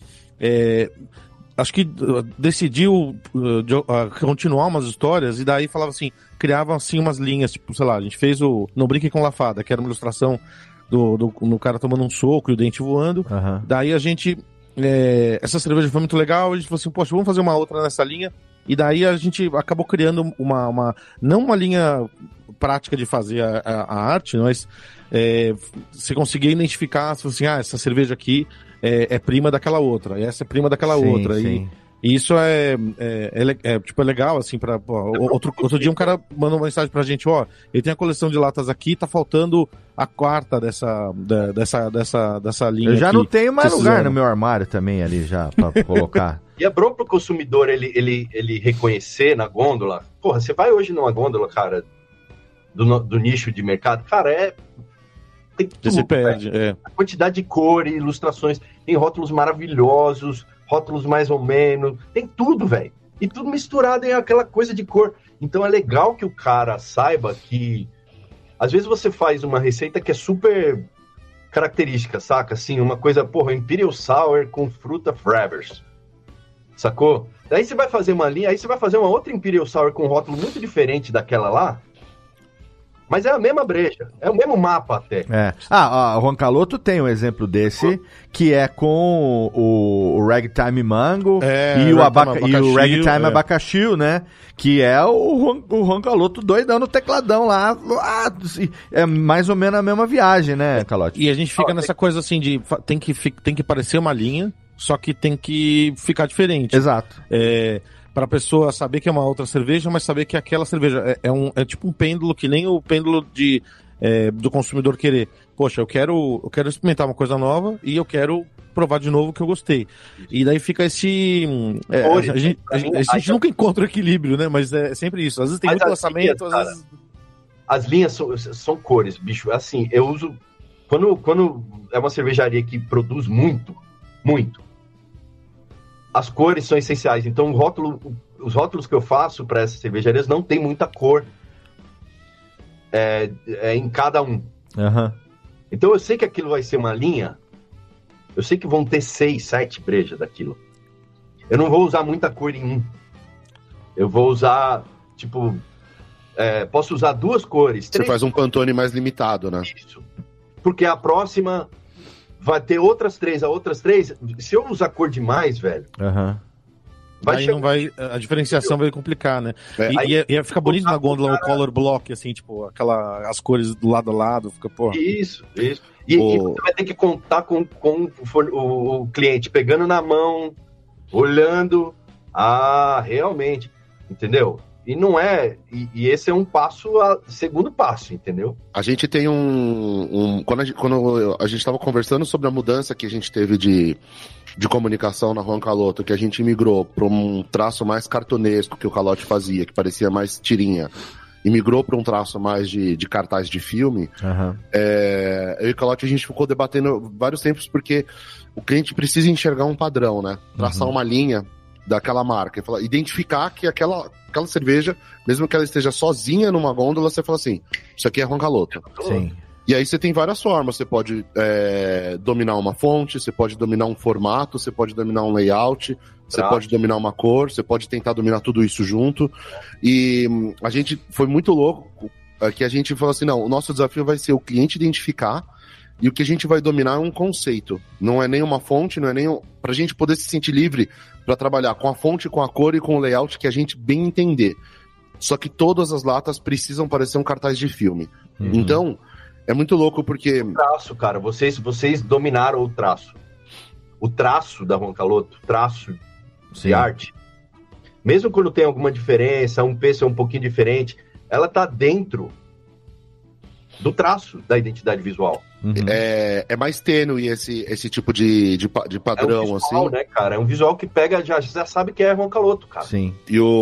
acho que decidiu continuar umas histórias e daí falava assim, criava assim umas linhas, tipo, sei lá, a gente fez o Não Brinque com Lafada, que era uma ilustração do cara tomando um soco e o dente voando. Daí a gente, essa cerveja foi muito legal, a gente falou assim, poxa, vamos fazer uma outra nessa linha, e daí a gente acabou criando não uma linha prática de fazer a arte, mas você conseguia identificar, assim, essa cerveja aqui é prima daquela outra, e essa é prima daquela outra. Sim. E isso é legal, assim, outro dia um cara mandou uma mensagem pra gente, ele tem a coleção de latas aqui, tá faltando a quarta dessa linha.
Eu já
aqui,
não tenho mais lugar no meu armário também ali já pra colocar.
E é bom pro consumidor ele reconhecer na gôndola. Porra, você vai hoje numa gôndola, cara, do nicho de mercado, cara, tem tudo,
se perde,
A quantidade de cor e ilustrações, tem rótulos maravilhosos, rótulos mais ou menos, tem tudo, velho. E tudo misturado em aquela coisa de cor. Então é legal que o cara saiba que às vezes você faz uma receita que é super característica, saca? Assim, uma coisa, Imperial Sour com fruta Fravers. Sacou? Daí você vai fazer uma linha, aí você vai fazer uma outra Imperial Sour com um rótulo muito diferente daquela lá, mas é a mesma breja, é o mesmo mapa até.
O Roncalotto tem um exemplo desse, que é com o Ragtime Mango e o Ragtime Abacaxi, né? Que é o Roncalotto doidão no tecladão lá. É mais ou menos a mesma viagem, né, Calote?
E a gente fica nessa coisa assim de tem que parecer uma linha, só que tem que ficar diferente.
Exato.
Para a pessoa saber que é uma outra cerveja, mas saber que aquela cerveja é tipo um pêndulo, que nem o pêndulo do consumidor querer. Poxa, eu quero experimentar uma coisa nova e eu quero provar de novo o que eu gostei. E daí fica esse... a gente nunca encontra o equilíbrio, né? Mas é sempre isso. Às vezes tem muito lançamento, às vezes...
As linhas são cores, bicho. Assim, eu uso... Quando é uma cervejaria que produz muito, as cores são essenciais. Então, os rótulos que eu faço para essas cervejarias não tem muita cor em cada um. Então, eu sei que aquilo vai ser uma linha. Eu sei que vão ter 6, 7 brejas daquilo. Eu não vou usar muita cor em um. Eu vou usar, posso usar 2 cores. 3.
Você faz um Pantone mais limitado, né?
Isso. Porque a próxima... vai ter outras 3, se eu usar cor demais, velho,
a diferenciação vai complicar, né? E fica bonito na gôndola o color block, assim, tipo, as cores do lado a lado, fica, porra.
Isso. E você vai ter que contar com o cliente pegando na mão, olhando, realmente, entendeu? E não é... E esse é um segundo passo, entendeu?
A gente tem quando a gente estava conversando sobre a mudança que a gente teve de comunicação na Roncalotto, que a gente migrou para um traço mais cartunesco que o Calote fazia, que parecia mais tirinha, e migrou para um traço mais de cartaz de filme, eu e o Calote a gente ficou debatendo vários tempos, porque o cliente precisa enxergar um padrão, né? Traçar uma linha daquela marca, identificar que aquela cerveja, mesmo que ela esteja sozinha numa gôndola, você fala assim, isso aqui é Roncalotto.
Sim.
E aí você tem várias formas, você pode dominar uma fonte, você pode dominar um formato, você pode dominar um layout, você pode dominar uma cor, você pode tentar dominar tudo isso junto. E a gente foi muito louco, que a gente falou assim, não, o nosso desafio vai ser o cliente identificar, e o que a gente vai dominar é um conceito. Não é nem uma fonte, não é nem pra gente poder se sentir livre para trabalhar com a fonte, com a cor e com o layout que a gente bem entender. Só que todas as latas precisam parecer um cartaz de filme. Então, é muito louco porque...
O traço, cara, vocês dominaram o traço. O traço da Roncalotto, de arte, mesmo quando tem alguma diferença, um peso é um pouquinho diferente, ela tá dentro do traço da identidade visual.
Uhum.
É mais tênue esse tipo de padrão,
é um visual,
assim.
né, cara? É um visual que pega, já sabe que é Roncaloto, cara.
Sim.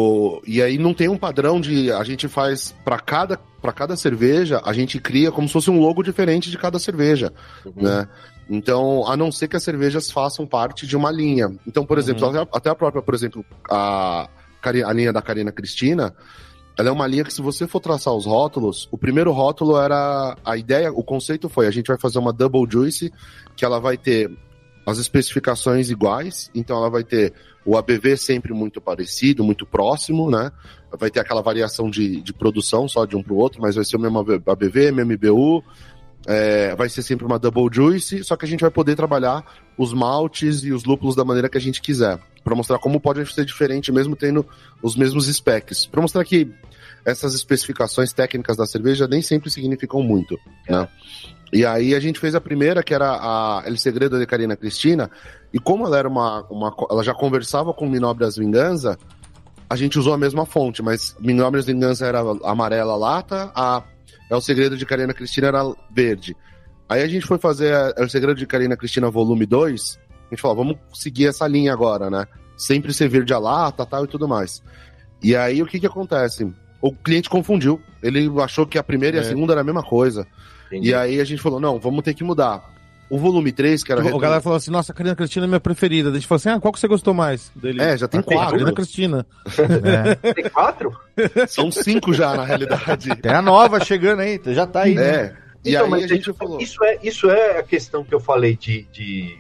E aí não tem um padrão de... A gente faz para cada cerveja, a gente cria como se fosse um logo diferente de cada cerveja, né? Então, a não ser que as cervejas façam parte de uma linha. Então, por exemplo, até a própria, por exemplo, a linha da Carina Cristina, ela é uma linha que, se você for traçar os rótulos, o primeiro rótulo era... A ideia, o conceito foi, a gente vai fazer uma Double Juice, que ela vai ter as especificações iguais, então ela vai ter o ABV sempre muito parecido, muito próximo, né? Vai ter aquela variação de produção só de um para o outro, mas vai ser o mesmo ABV, mesmo IBU, vai ser sempre uma Double Juice, só que a gente vai poder trabalhar os maltes e os lúpulos da maneira que a gente quiser, para mostrar como pode ser diferente mesmo tendo os mesmos specs, para mostrar que essas especificações técnicas da cerveja nem sempre significam muito, né? E aí a gente fez a primeira, que era a El Segredo de Carina Cristina, e como ela era ela já conversava com Minóbrias Vingança, a gente usou a mesma fonte, mas Minóbrias Vingança era amarela lata, a El Segredo de Carina Cristina era verde. Aí a gente foi fazer El Segredo de Carina Cristina volume 2, a gente falou, vamos seguir essa linha agora, né? Sempre ser verde a lata, tal e tudo mais. E aí o que acontece? O cliente confundiu, ele achou que a primeira e a segunda era a mesma coisa. Entendi. E aí a gente falou, não, vamos ter que mudar. O volume 3, que era...
O galera falou assim, nossa, a Carina Cristina é minha preferida. A gente falou assim, qual que você gostou mais dele?
Já tem 4.
Carina Cristina.
Tem 4?
São 5 já, na realidade.
Tem a nova chegando aí, já tá aí.
Né? E
então,
aí a gente falou...
Isso é a questão que eu falei de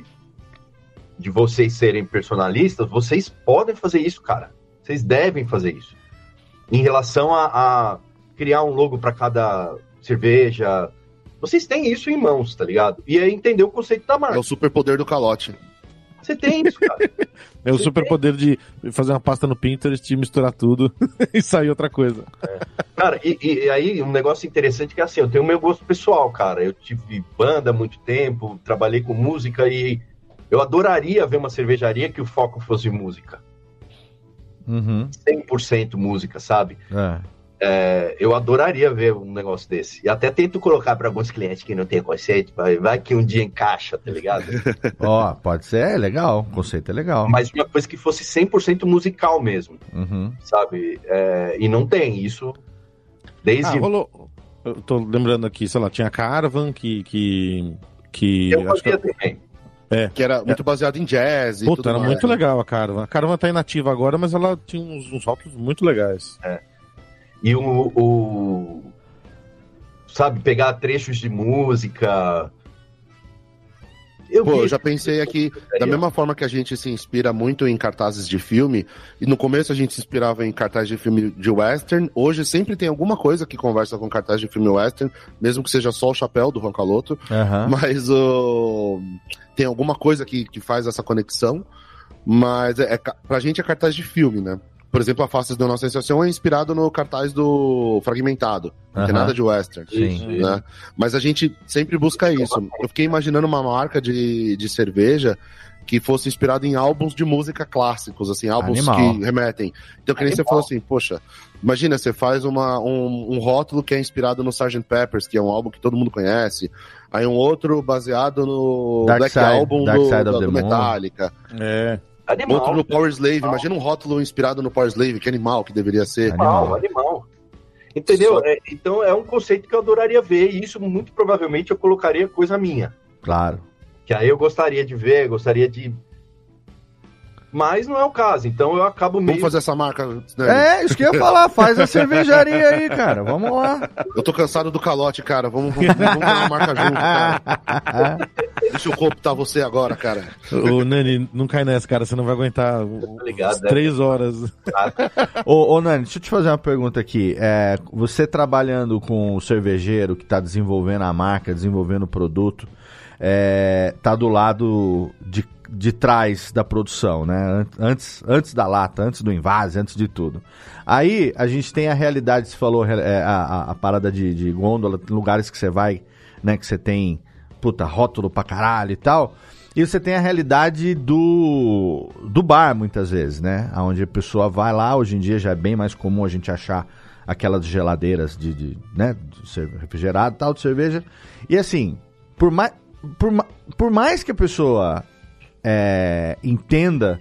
vocês serem personalistas. Vocês podem fazer isso, cara. Vocês devem fazer isso. Em relação a criar um logo para cada cerveja... Vocês têm isso em mãos, tá ligado? E é entender o conceito da marca.
É o superpoder do calote.
Você tem isso, cara.
É o superpoder de fazer uma pasta no Pinterest e misturar tudo e sair outra coisa.
Cara, e aí um negócio interessante que é assim, eu tenho o meu gosto pessoal, cara. Eu tive banda há muito tempo, trabalhei com música e eu adoraria ver uma cervejaria que o foco fosse música. 100% música, sabe? Eu adoraria ver um negócio desse. E até tento colocar para alguns clientes que não tem conceito, vai que um dia encaixa, tá ligado?
Pode ser, é legal, o conceito é legal.
Mas uma coisa que fosse 100% musical mesmo, sabe? E não tem isso desde...
rolou. Eu tô lembrando aqui, sei lá, tinha a Caravan que
eu fazia também.
Que era muito baseado em jazz e
Puta,
tudo
era
mais.
muito legal a Caravan. A Caravan tá inativa agora, mas ela tinha uns rótulos muito legais.
E sabe, pegar trechos de música.
Eu já pensei aqui, da mesma forma que a gente se inspira muito em cartazes de filme, e no começo a gente se inspirava em cartazes de filme de western, hoje sempre tem alguma coisa que conversa com cartaz de filme western, mesmo que seja só o chapéu do Roncaloto, mas tem alguma coisa que faz essa conexão, mas pra gente é cartaz de filme, né? Por exemplo, a Faces da Nossa Sensação é inspirado no cartaz do Fragmentado. Não tem nada de western.
Sim.
Né? Mas a gente sempre busca isso. Eu fiquei imaginando uma marca de cerveja que fosse inspirada em álbuns de música clássicos, assim, álbuns que remetem. Então, que nem você falou assim, poxa, imagina, você faz um rótulo que é inspirado no Sgt. Pepper's, que é um álbum que todo mundo conhece. Aí um outro baseado no Black Album do Metallica.
Animal.
Outro no Power Slave. Imagina um rótulo inspirado no Power Slave, que animal que deveria ser.
Animal. Entendeu? Então é um conceito que eu adoraria ver, e isso muito provavelmente eu colocaria coisa minha.
Claro.
Que aí eu gostaria de ver, mas não é o caso, então eu acabo meio...
Vamos fazer essa marca, né?
Isso que eu ia falar, faz a cervejaria aí, cara, vamos lá.
Eu tô cansado do calote, cara, vamos fazer uma marca junto, cara. Deixa eu cooptar você agora, cara.
Ô, Nani, não cai nessa, cara, você não vai aguentar 3 horas.
Ô, Nani, deixa eu te fazer uma pergunta aqui. Você trabalhando com o cervejeiro que tá desenvolvendo a marca, desenvolvendo o produto, tá do lado de trás da produção, né? Antes da lata, antes do invase, antes de tudo. Aí a gente tem a realidade, você falou, a parada de gôndola, lugares que você vai, né? Que você tem, rótulo pra caralho e tal. E você tem a realidade do bar, muitas vezes, né? Onde a pessoa vai lá, hoje em dia já é bem mais comum a gente achar aquelas geladeiras de refrigerado e tal, de cerveja. E assim, por mais que a pessoa entenda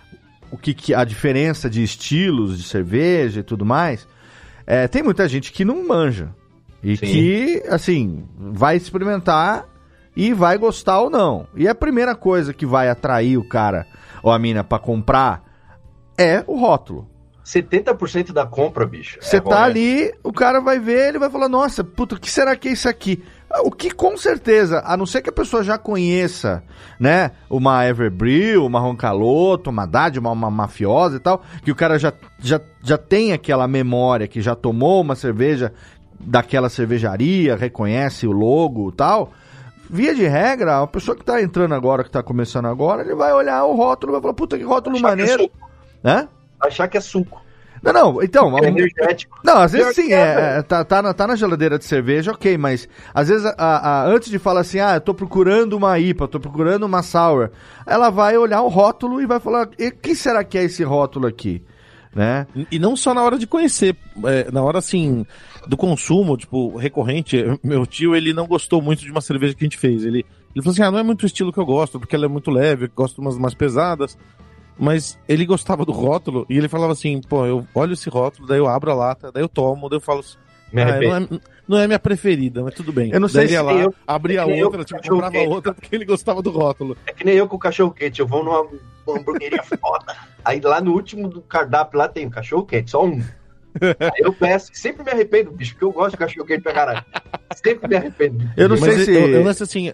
a diferença de estilos de cerveja e tudo mais, tem muita gente que não manja. E Sim. que, assim, vai experimentar e vai gostar ou não. E a primeira coisa que vai atrair o cara ou a mina pra comprar é o rótulo.
70% da compra, bicho.
Você tá ali, o cara vai ver, ele vai falar, nossa, puta, o que será que é isso aqui? O que com certeza, a não ser que a pessoa já conheça, né, uma Everbrew, uma Roncaloto, uma Haddad, uma Mafiosa e tal, que o cara já tem aquela memória, que já tomou uma cerveja daquela cervejaria, reconhece o logo e tal, via de regra, a pessoa que tá entrando agora, que tá começando agora, ele vai olhar o rótulo e vai falar, puta, que rótulo maneiro.
Achar que é suco.
Não, então...
É energético.
Não, às vezes sim, tá na geladeira de cerveja, ok, mas às vezes antes de falar assim, eu tô procurando uma IPA, tô procurando uma Sour, ela vai olhar o rótulo e vai falar, o que será que é esse rótulo aqui? Né?
E não só na hora de conhecer, na hora assim, do consumo, tipo, recorrente, meu tio, ele não gostou muito de uma cerveja que a gente fez, ele falou assim, não é muito o estilo que eu gosto, porque ela é muito leve, eu gosto de umas mais pesadas. Mas ele gostava do rótulo e ele falava assim, pô, eu olho esse rótulo, daí eu abro a lata, daí eu tomo, daí eu falo assim, não é minha preferida, mas tudo bem.
Eu não sei se
lá, abria outra, comprava outra porque ele gostava do rótulo.
É que nem eu com o cachorro-quente, eu vou numa hamburgueria foda, aí lá no último do cardápio lá tem o cachorro-quente, só um. Aí eu peço, sempre me arrependo, bicho, porque eu gosto de cachorro-quente pra caralho. Sempre me arrependo.
Eu não sei se...
Eu lance assim,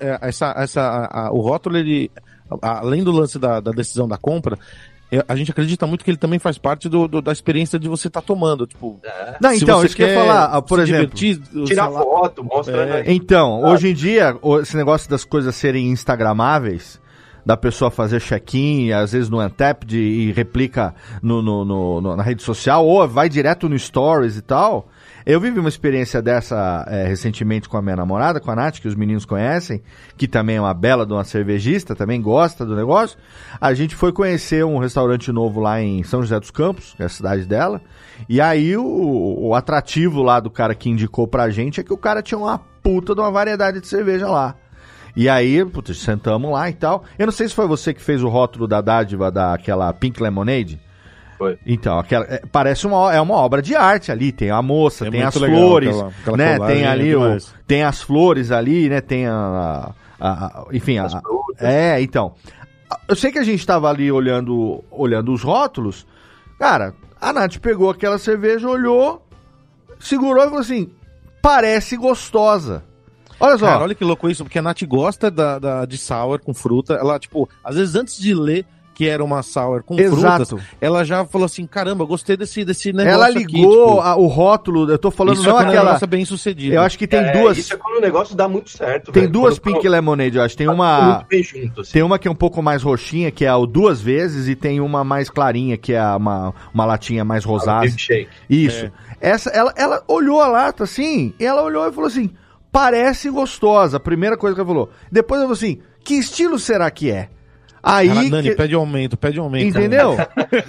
o rótulo, ele... Além do lance da decisão da compra, a gente acredita muito que ele também faz parte da experiência de você estar tomando. Tipo,
não, então, isso que eu ia falar, por exemplo,
tirar foto, mostrando aí.
Então, hoje em dia, esse negócio das coisas serem instagramáveis, da pessoa fazer check-in, às vezes no Untappd e replica na rede social, ou vai direto no Stories e tal. Eu vivi uma experiência dessa recentemente com a minha namorada, com a Nath, que os meninos conhecem, que também é uma bela de uma cervejista, também gosta do negócio. A gente foi conhecer um restaurante novo lá em São José dos Campos, que é a cidade dela, e aí o atrativo lá do cara que indicou pra gente é que o cara tinha uma puta de uma variedade de cerveja lá. E aí, putz, sentamos lá e tal. Eu não sei se foi você que fez o rótulo da dádiva daquela Pink Lemonade.
Foi.
Então, parece uma obra de arte ali, tem a moça, tem as
legal,
flores,
aquela
né? Tem ali tem as flores ali, né? Tem enfim,
as frutas.
Então. Eu sei que a gente tava ali olhando os rótulos. Cara, a Nath pegou aquela cerveja, olhou, segurou e falou assim: parece gostosa. Olha só.
Cara, olha que louco isso, porque a Nath gosta de sour com fruta. Ela, tipo, às vezes antes de ler que era uma sour com frutas, ela já falou assim, caramba, gostei desse negócio.
Ela ligou
aqui, tipo,
o rótulo, eu tô falando
isso
não
é
aquela...
bem sucedida.
Eu acho que tem duas...
Isso é quando o negócio dá muito certo,
tem duas Pink Lemonade, eu acho. Tem uma...
Muito bem junto, assim.
Tem uma que é um pouco mais roxinha, que é o duas vezes, e tem uma mais clarinha, que é uma latinha mais rosada. Isso. Essa, ela olhou a lata, assim, e ela olhou e falou assim, parece gostosa, a primeira coisa que ela falou. Depois ela falou assim, que estilo será que é? Aí
cara, Nani, pede aumento.
Entendeu?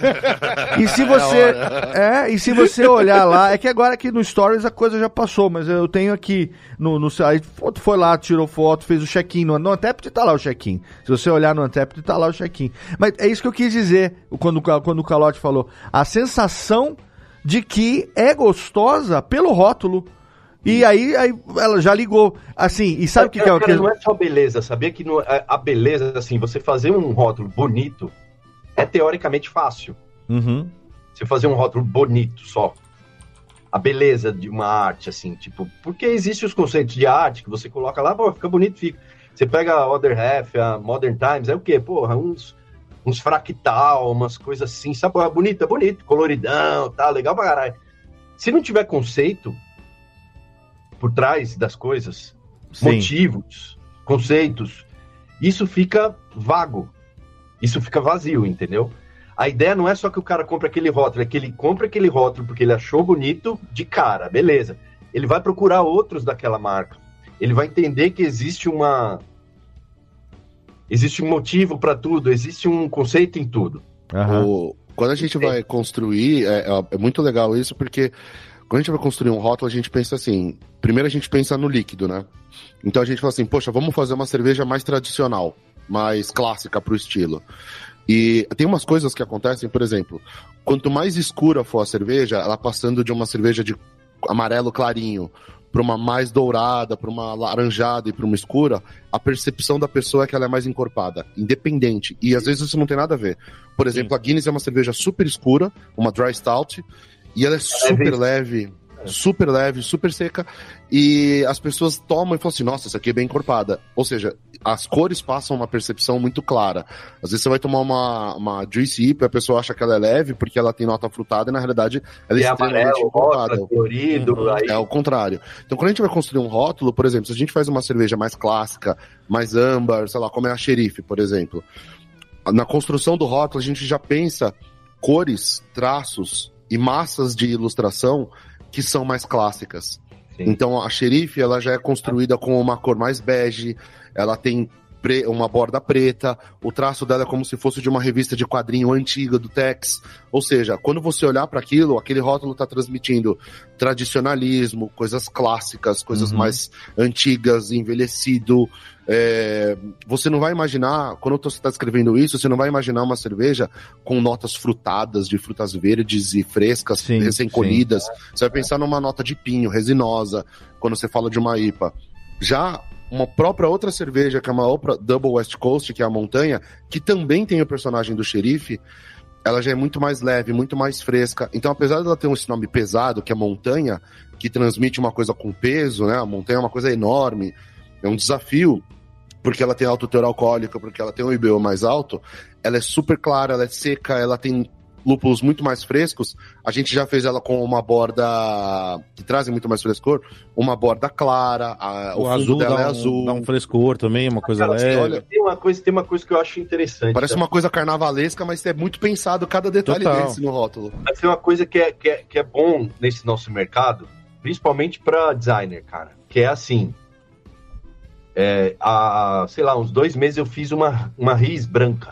E se você olhar lá, é que agora aqui no Stories a coisa já passou, mas eu tenho aqui aí foi lá, tirou foto, fez o check-in, no Untappd tá lá o check-in. Se você olhar no Untappd tá lá o check-in. Mas é isso que eu quis dizer quando o Calote falou, a sensação de que é gostosa pelo rótulo. E aí ela já ligou, assim, e sabe o que é o que...
Não é só beleza, sabia que a beleza, assim, você fazer um rótulo bonito é teoricamente fácil.
Uhum.
Você fazer um rótulo bonito só. A beleza de uma arte, assim, tipo... Porque existem os conceitos de arte que você coloca lá, pô, fica bonito, fica. Você pega a Other Half, a Modern Times, é o quê? Porra, uns fractal, umas coisas assim, sabe? Porra, bonito, coloridão, tá, legal pra caralho. Se não tiver conceito por trás das coisas,
Sim.
motivos, conceitos, isso fica vago, isso fica vazio, entendeu? A ideia não é só que o cara compra aquele rótulo, é que ele compra aquele rótulo porque ele achou bonito de cara, beleza. Ele vai procurar outros daquela marca, ele vai entender que existe uma Existe um motivo para tudo, existe um conceito em tudo.
Quando a gente vai construir, é muito legal isso, porque quando a gente vai construir um rótulo, a gente pensa assim, primeiro a gente pensa no líquido, né? Então a gente fala assim, poxa, vamos fazer uma cerveja mais tradicional, mais clássica pro estilo. E tem umas coisas que acontecem, por exemplo, quanto mais escura for a cerveja, ela passando de uma cerveja de amarelo clarinho para uma mais dourada, para uma laranjada e para uma escura, a percepção da pessoa é que ela é mais encorpada, independente. E às vezes isso não tem nada a ver. Por exemplo, a Guinness é uma cerveja super escura, uma dry stout, e ela é super leve, super seca, e as pessoas tomam e falam assim, nossa, essa aqui é bem encorpada. Ou seja, as cores passam uma percepção muito clara. Às vezes você vai tomar uma Juicy IPA e a pessoa acha que ela é leve porque ela tem nota frutada e na realidade ela é extremamente encorpada.
Colorido, aí...
É o contrário. Então quando a gente vai construir um rótulo, por exemplo, se a gente faz uma cerveja mais clássica, mais âmbar, sei lá, como é a Xerife, por exemplo, na construção do rótulo a gente já pensa cores, traços e massas de ilustração que são mais clássicas. Sim. Então a Xerife, ela já é construída com uma cor mais bege, ela tem uma borda preta, o traço dela é como se fosse de uma revista de quadrinho antiga do Tex. Ou seja, quando você olhar para aquilo, aquele rótulo está transmitindo tradicionalismo, coisas clássicas, coisas mais antigas, envelhecido. Você não vai imaginar, quando você está escrevendo isso, você não vai imaginar uma cerveja com notas frutadas, de frutas verdes e frescas, recém-colhidas. Você vai pensar numa nota de pinho, resinosa, quando você fala de uma IPA. Já uma própria outra cerveja, que é uma Double West Coast, que é a Montanha, que também tem o personagem do xerife, ela já é muito mais leve, muito mais fresca. Então, apesar dela ter esse nome pesado, que é Montanha, que transmite uma coisa com peso, né? A Montanha é uma coisa enorme, é um desafio, porque ela tem alto teor alcoólico, porque ela tem um IBU mais alto, ela é super clara, ela é seca, ela tem lúpulos muito mais frescos. A gente já fez ela com uma borda que trazem muito mais frescor, uma borda clara, o fundo
azul
dela é azul.
Dá um frescor também, uma coisa leve.
Olha, tem uma coisa que eu acho interessante.
Parece uma coisa carnavalesca, mas é muito pensado cada detalhe desse no rótulo.
Mas tem uma coisa que é bom nesse nosso mercado, principalmente para designer, cara, que é assim, sei lá, uns 2 meses eu fiz uma Riz branca.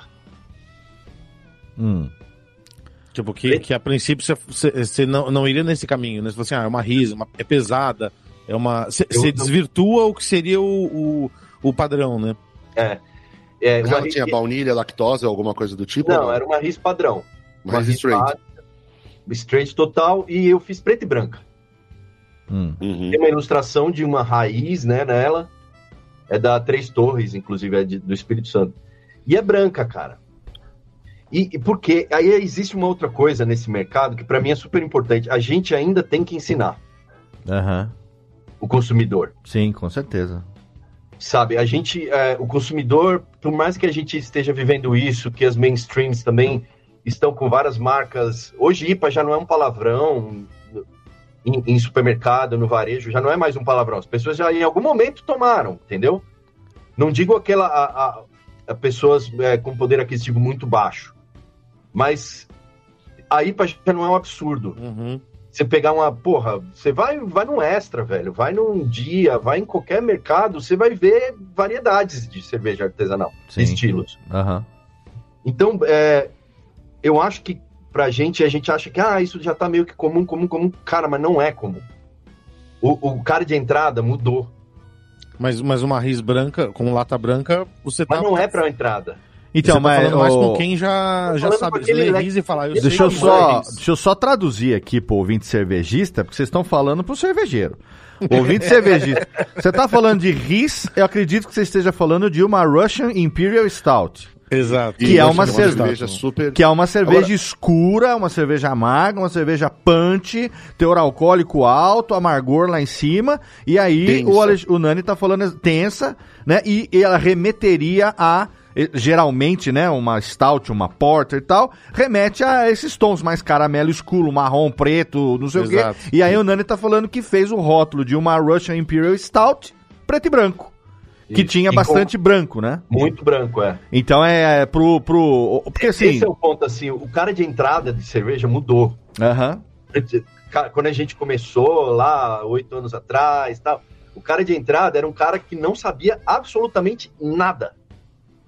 Tipo, que a princípio você não iria nesse caminho, né? Você fala assim, é uma Riz, é pesada, você desvirtua o que seria o padrão, né?
Mas ela tinha baunilha, lactose, alguma coisa do tipo?
Não, era uma Riz padrão.
Uma Riz straight.
Straight total, e eu fiz preta e branca. Tem uma ilustração de uma raiz, né, nela. É da Três Torres, inclusive, do Espírito Santo. E é branca, cara. E porque aí existe uma outra coisa nesse mercado que para mim é super importante. A gente ainda tem que ensinar o consumidor.
Sim, com certeza.
Sabe, a gente, o consumidor, por mais que a gente esteja vivendo isso, que as mainstreams também estão com várias marcas. Hoje IPA já não é um palavrão em supermercado, no varejo, já não é mais um palavrão. As pessoas já em algum momento tomaram, entendeu? Não digo a pessoas com poder aquisitivo muito baixo. Mas a IPA já não é um absurdo. Você pegar você vai num Extra, velho, vai num Dia, vai em qualquer mercado, você vai ver variedades de cerveja artesanal, estilos. Então, eu acho que pra gente, a gente acha que isso já tá meio que comum, cara, mas não é comum. O cara de entrada mudou.
Mas uma Riz branca, com lata branca,
mas não é pra entrada.
Então,
mas falando mais com quem já sabe ler Riz e falar.
Deixa eu só traduzir aqui pro ouvinte cervejista, porque vocês estão falando pro cervejeiro. Ouvinte cervejista, você tá falando de Riz, eu acredito que você esteja falando de uma Russian Imperial Stout.
Exato.
Que é uma cerveja super... Que é uma cerveja escura, uma cerveja amarga, uma cerveja punch, teor alcoólico alto, amargor lá em cima, e aí o Nani tá falando tensa, né, e ela remeteria a... Geralmente, né, uma stout, uma porter e tal, remete a esses tons mais caramelo escuro, marrom, preto, não sei o quê. E aí o Nani tá falando que fez o rótulo de uma Russian Imperial Stout preto e branco. Que tinha bastante branco, né?
Muito branco,
Então porque assim...
Esse é o ponto, assim, o cara de entrada de cerveja mudou. Quando a gente começou lá, 8 anos atrás, tal, o cara de entrada era um cara que não sabia absolutamente nada.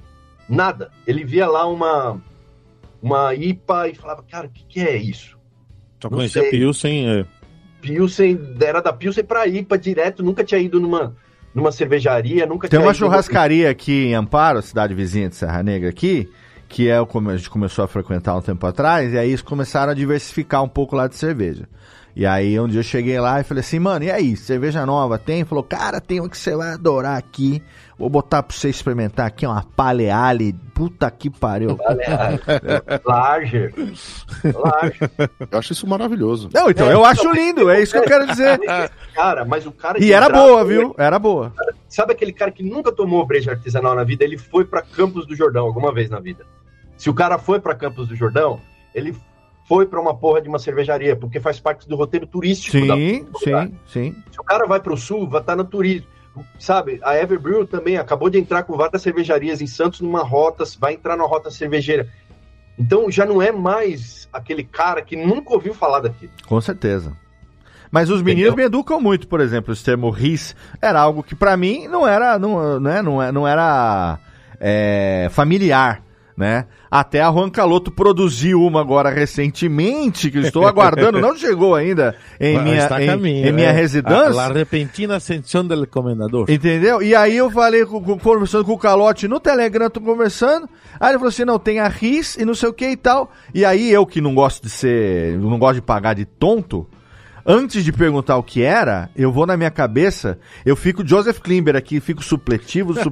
Nada. Ele via lá uma IPA e falava, cara, o que é isso?
Só conhecia Pilsen.
Pilsen, era da Pilsen pra IPA direto, nunca tinha ido numa cervejaria, nunca
Tem
tinha
uma
ido...
churrascaria aqui em Amparo, cidade vizinha de Serra Negra aqui, que a gente começou a frequentar um tempo atrás, e aí eles começaram a diversificar um pouco lá de cerveja. E aí um dia eu cheguei lá e falei assim, mano, e aí, cerveja nova tem? Falou, cara, tem uma que você vai adorar aqui, vou botar pra você experimentar aqui, uma Paleale, puta que pariu.
Larger.
Eu acho isso maravilhoso.
Não, então, eu acho lindo, é isso que eu quero dizer.
Cara, mas o cara...
E era boa, viu? Era boa.
Sabe aquele cara que nunca tomou breja artesanal na vida? Ele foi pra Campos do Jordão alguma vez na vida. Se o cara foi pra Campos do Jordão, ele foi pra uma porra de uma cervejaria, porque faz parte do roteiro turístico.
Sim.
Se o cara vai pro sul, vai estar no turismo. Sabe, a Everbrew também acabou de entrar com várias cervejarias em Santos numa rota, vai entrar na rota cervejeira. Então já não é mais aquele cara que nunca ouviu falar daquilo.
Com certeza. Mas os meninos me educam muito, por exemplo, esse termo RIS era algo que pra mim não era familiar, né? Até a Juan Caloto produziu uma agora recentemente, que eu estou aguardando, não chegou ainda em minha residência.
La repentina ascensão del comendador.
Entendeu? E aí eu falei, conversando com o Calote no Telegram, tô conversando, aí ele falou assim, não, tem a RIS e não sei o que e tal, e aí eu que não gosto de pagar de tonto, antes de perguntar o que era, eu vou na minha cabeça, eu fico Joseph Klimber aqui, fico supletivo, o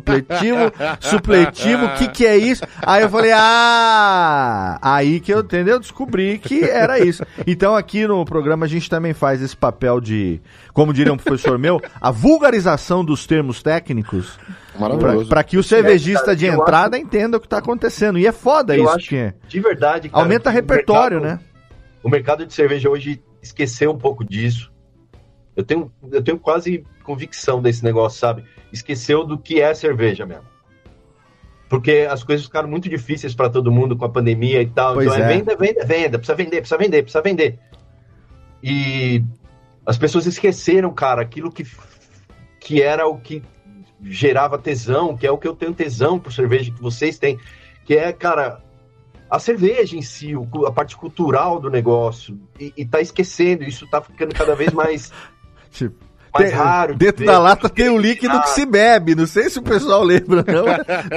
que é isso? Aí eu falei, aí que eu, entendeu? Descobri que era isso. Então aqui no programa a gente também faz esse papel de, como diria um professor meu, a vulgarização dos termos técnicos, para que o cervejista de entrada entenda o que está acontendo. E é foda isso, que
de verdade, cara,
aumenta repertório, né?
O mercado de cerveja hoje esqueceu um pouco disso. Eu tenho quase convicção desse negócio, sabe? Esqueceu do que é cerveja mesmo. Porque as coisas ficaram muito difíceis para todo mundo com a pandemia e tal.
Pois
então venda, precisa vender. E as pessoas esqueceram, cara, aquilo que era o que gerava tesão, que é o que eu tenho tesão por cerveja que vocês têm, que é, cara, a cerveja em si, a parte cultural do negócio, e tá esquecendo, isso tá ficando cada vez mais, mais raro.
Dentro da lata tem o líquido que se bebe, não sei se o pessoal lembra, não.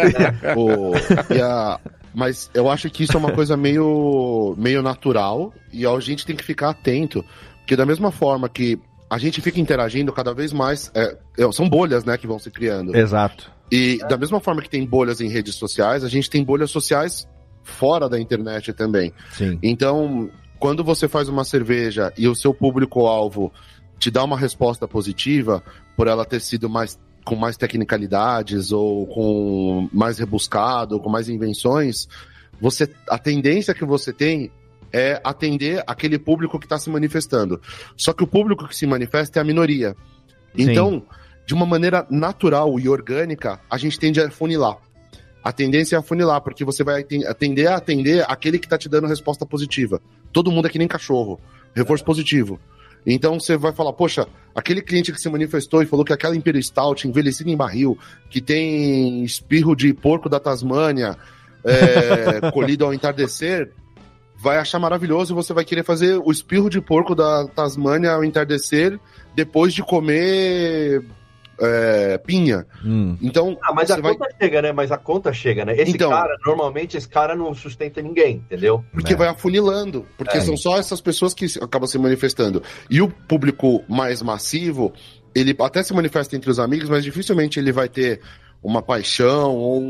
Mas eu acho que isso é uma coisa meio natural, e a gente tem que ficar atento, porque da mesma forma que a gente fica interagindo cada vez mais, são bolhas, né, que vão se criando.
Exato.
E da mesma forma que tem bolhas em redes sociais, a gente tem bolhas sociais fora da internet também.
Sim.
Então, quando você faz uma cerveja e o seu público-alvo te dá uma resposta positiva, por ela ter sido com mais tecnicalidades, ou com mais rebuscado, ou com mais invenções, a tendência que você tem é atender aquele público que está se manifestando. Só que o público que se manifesta é a minoria. Então, de uma maneira natural e orgânica, a gente tende a funilar. A tendência é afunilar, porque você vai atender aquele que está te dando resposta positiva. Todo mundo é que nem cachorro. Reforço positivo. Então você vai falar, poxa, aquele cliente que se manifestou e falou que aquela Imperial Stout envelhecida em barril, que tem espirro de porco da Tasmânia, colhido ao entardecer, vai achar maravilhoso e você vai querer fazer o espirro de porco da Tasmânia ao entardecer depois de comer pinha. Então,
mas a conta chega, né? Mas a conta chega, né? Normalmente esse cara não sustenta ninguém, entendeu?
Porque vai afunilando, porque são só essas pessoas que acabam se manifestando. E o público mais massivo, ele até se manifesta entre os amigos, mas dificilmente ele vai ter uma paixão ou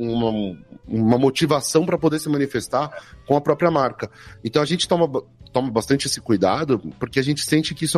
uma motivação para poder se manifestar com a própria marca. Então a gente toma bastante esse cuidado, porque a gente sente que isso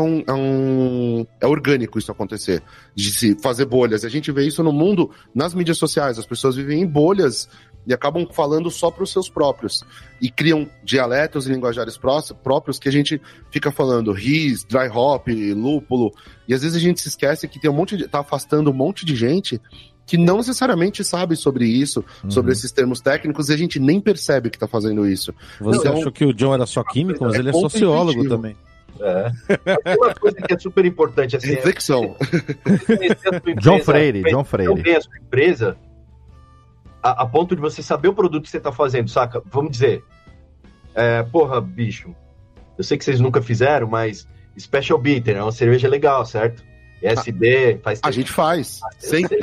é orgânico isso acontecer, de se fazer bolhas. A gente vê isso no mundo, nas mídias sociais, as pessoas vivem em bolhas e acabam falando só para os seus próprios. E criam dialetos e linguajares próprios que a gente fica falando RIS, dry hop, lúpulo, e às vezes a gente se esquece que tá afastando um monte de gente que não necessariamente sabe sobre isso, sobre esses termos técnicos, e a gente nem percebe que tá fazendo isso.
Você achou que o John era só químico, mas ele é sociólogo também.
Tem uma coisa que é super importante, assim...
Reflexão.
John Freire.
Então, a sua empresa, a ponto de você saber o produto que você tá fazendo, saca? Vamos dizer, porra, bicho, eu sei que vocês nunca fizeram, mas Special Bitter é uma cerveja legal, certo? SB, faz tempo.
A gente faz, sempre.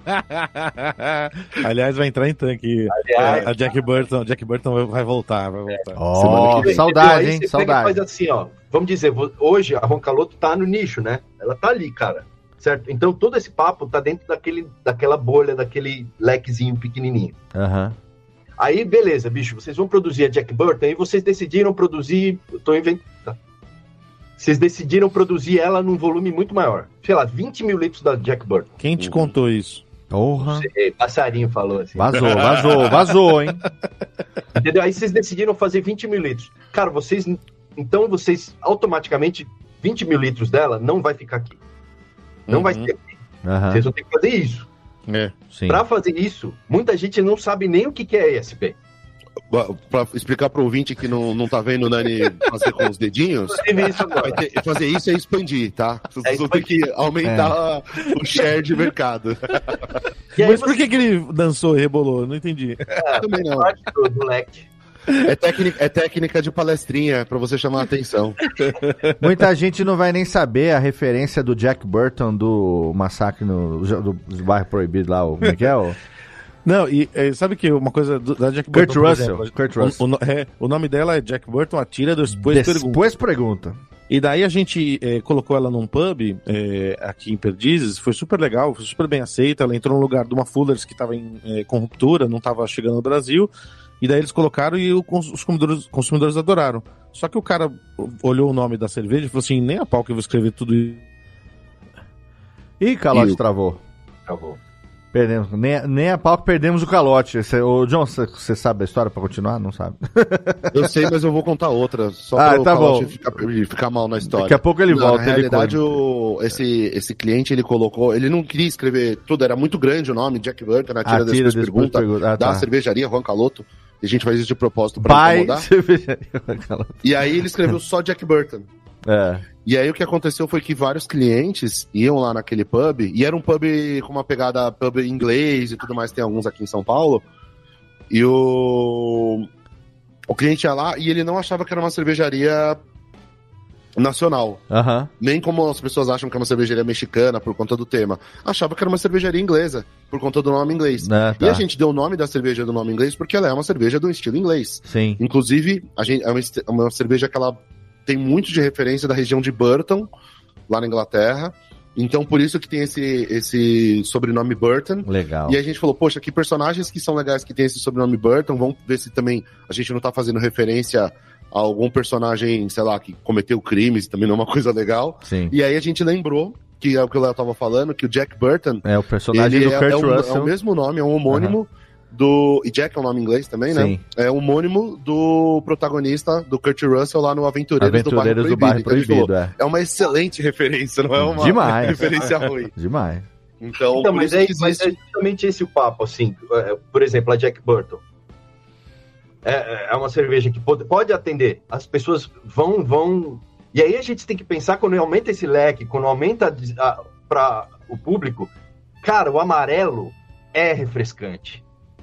Aliás, vai entrar em tanque.
Aliás,
A Jack Burton vai voltar.
Ó, saudade, hein?
Você
Saudade.
pega e faz assim, ó. Vamos dizer, hoje a Roncaloto tá no nicho, né? Ela tá ali, cara. Certo? Então todo esse papo tá dentro daquela bolha, daquele lequezinho pequenininho.
Aham.
Aí, beleza, bicho, vocês vão produzir a Jack Burton e vocês decidiram produzir... Eu tô inventando. Vocês decidiram produzir ela num volume muito maior. Sei lá, 20 mil litros da Jack Burton.
Quem te contou isso?
Porra.
Passarinho falou assim.
Vazou, hein?
Entendeu? Aí vocês decidiram fazer 20 mil litros. Cara, vocês automaticamente, 20 mil litros dela não vai ficar aqui. Não vai ser aqui. Vocês vão ter que fazer isso.
Sim.
Pra fazer isso, muita gente não sabe nem o que é ESP.
Pra explicar pro ouvinte que não tá vendo o Nani fazer com os dedinhos, fazer isso é expandir, tá? Vocês vão ter que aumentar o share de mercado.
E aí
Mas por que ele dançou e rebolou? Eu não entendi.
Também não.
Parte do leque.
É técnica de palestrinha pra você chamar a atenção.
Muita gente não vai nem saber a referência do Jack Burton do massacre do bairro proibido lá, como é que é?
Não, e sabe que uma coisa da Jack Burton...
Kurt Russell.
O nome dela é Jack Burton, atira, depois pergunta. E daí a gente colocou ela num pub aqui em Perdizes, foi super legal, foi super bem aceita. Ela entrou no lugar de uma Fuller's que estava com ruptura, não estava chegando no Brasil. E daí eles colocaram e os consumidores adoraram. Só que o cara olhou o nome da cerveja e falou assim, nem a pau que eu vou escrever tudo isso.
Ih, Calote travou. Perdemos. Nem a pau que perdemos o Calote. Ô, John, você sabe a história pra continuar? Não sabe?
Eu sei, mas eu vou contar outra. Só
pra
o Calote ficar mal na história.
Daqui a pouco ele volta.
Na realidade, esse cliente, ele colocou... Ele não queria escrever tudo, era muito grande o nome, Jack Burton, Atira Depois Pergunta, da cervejaria Roncaloto. E a gente faz isso de propósito pra incomodar.
Cervejaria Roncaloto.
E aí ele escreveu só Jack Burton. E aí o que aconteceu foi que vários clientes iam lá naquele pub, e era um pub com uma pegada pub inglês e tudo mais, tem alguns aqui em São Paulo, e o cliente ia lá e ele não achava que era uma cervejaria nacional. Nem como as pessoas acham que é uma cervejaria mexicana por conta do tema. Achava que era uma cervejaria inglesa, por conta do nome inglês. E a gente deu o nome da cerveja do nome inglês porque ela é uma cerveja do estilo inglês.
Sim.
Inclusive, é uma cerveja que ela tem muito de referência da região de Burton, lá na Inglaterra. Então, por isso que tem esse sobrenome Burton.
Legal.
E a gente falou, poxa, que personagens que são legais que tem esse sobrenome Burton. Vamos ver se também a gente não tá fazendo referência a algum personagem, sei lá, que cometeu crimes, também não é uma coisa legal.
Sim.
E aí a gente lembrou, que é o que o Léo tava falando, que o Jack Burton...
É o personagem do Kurt Russell.
É o mesmo nome, é um homônimo e Jack é um nome em inglês também, né? Sim. É um homônimo do protagonista do Kurt Russell lá no Aventureiros do Bairro Proibido. É uma excelente referência, não é uma referência ruim.
Demais.
Então
mas é justamente esse o papo, assim. Por exemplo, a Jack Burton. É uma cerveja que pode atender. As pessoas vão... E aí a gente tem que pensar, quando aumenta esse leque, quando aumenta para o público, cara, o amarelo é refrescante.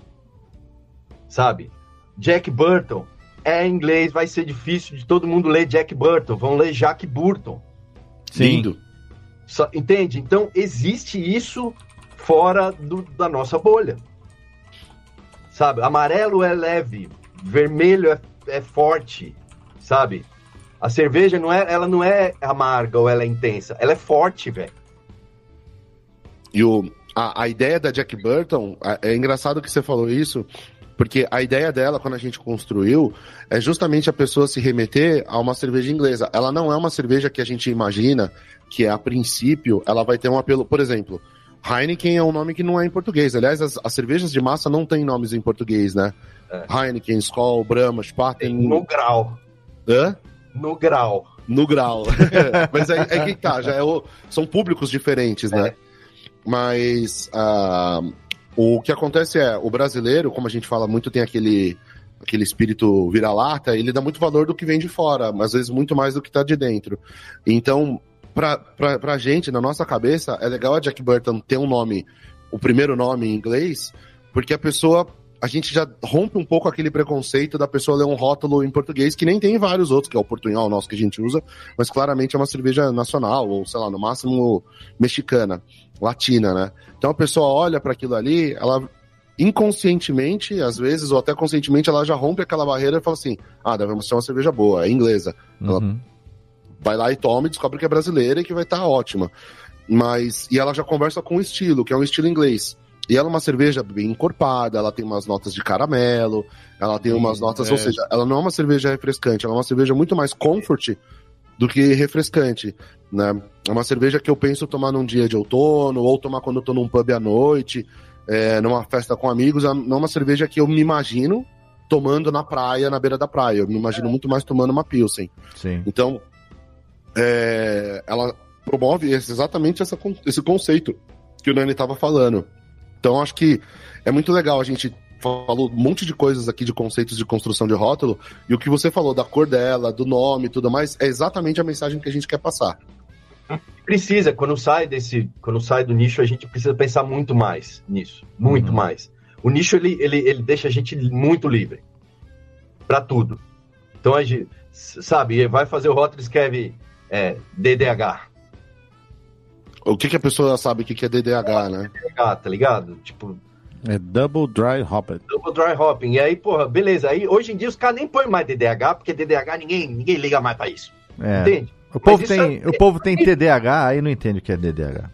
Sabe? Jack Burton é em inglês, vai ser difícil de todo mundo ler Jack Burton. Vão ler Jack Burton.
Sim.
Lindo.
Entende? Então, existe isso fora da nossa bolha. Sabe? Amarelo é leve, vermelho é forte, sabe? A cerveja ela não é amarga ou ela é intensa, ela é forte, velho.
E a ideia da Jack Burton, é engraçado que você falou isso, porque a ideia dela, quando a gente construiu, é justamente a pessoa se remeter a uma cerveja inglesa. Ela não é uma cerveja que a gente imagina que, a princípio, ela vai ter um apelo... Por exemplo, Heineken é um nome que não é em português. Aliás, as cervejas de massa não têm nomes em português, né? Heineken, Skol, Brahma, Spaten...
No grau.
Hã?
No grau.
No grau. Mas é que tá, são públicos diferentes, né? Mas... o que acontece o brasileiro, como a gente fala muito, tem aquele espírito vira-lata, ele dá muito valor do que vem de fora, mas às vezes muito mais do que tá de dentro. Então, pra gente, na nossa cabeça, é legal a Jack Burton ter um nome, o primeiro nome em inglês, porque a gente já rompe um pouco aquele preconceito da pessoa ler um rótulo em português, que nem tem vários outros, que é o portunhol nosso que a gente usa, mas claramente é uma cerveja nacional, ou sei lá, no máximo mexicana, latina, né? Então a pessoa olha para aquilo ali, ela inconscientemente, às vezes, ou até conscientemente, ela já rompe aquela barreira e fala assim, deve ser uma cerveja boa, é inglesa. Ela vai lá e toma e descobre que é brasileira e que vai estar ótima. E ela já conversa com o estilo, que é um estilo inglês. E ela é uma cerveja bem encorpada, ela tem umas notas de caramelo, ela tem umas notas, ou seja, ela não é uma cerveja refrescante, ela é uma cerveja muito mais comfort do que refrescante, né? É uma cerveja que eu penso tomar num dia de outono, ou tomar quando eu tô num pub à noite, numa festa com amigos. Não é uma cerveja que eu me imagino tomando na praia, na beira da praia. Eu me imagino muito mais tomando uma Pilsen.
Sim.
Então, ela promove exatamente esse conceito que o Nani estava falando. Então, acho que é muito legal. A gente falou um monte de coisas aqui de conceitos de construção de rótulo, e o que você falou da cor dela, do nome e tudo mais, é exatamente a mensagem que a gente quer passar.
Precisa, quando sai do nicho, a gente precisa pensar muito mais nisso, muito mais. O nicho, ele deixa a gente muito livre para tudo. Então, a gente, sabe, vai fazer o rótulo, escreve DDH.
O que a pessoa sabe que é DDH, né?
DDH, tá ligado? Tipo...
É Double Dry Hopping.
Double Dry Hopping. E aí, porra, beleza. Aí, hoje em dia, os caras nem põem mais DDH, porque DDH ninguém liga mais pra isso. Entende?
O povo tem TDAH, aí não entende o que é DDH.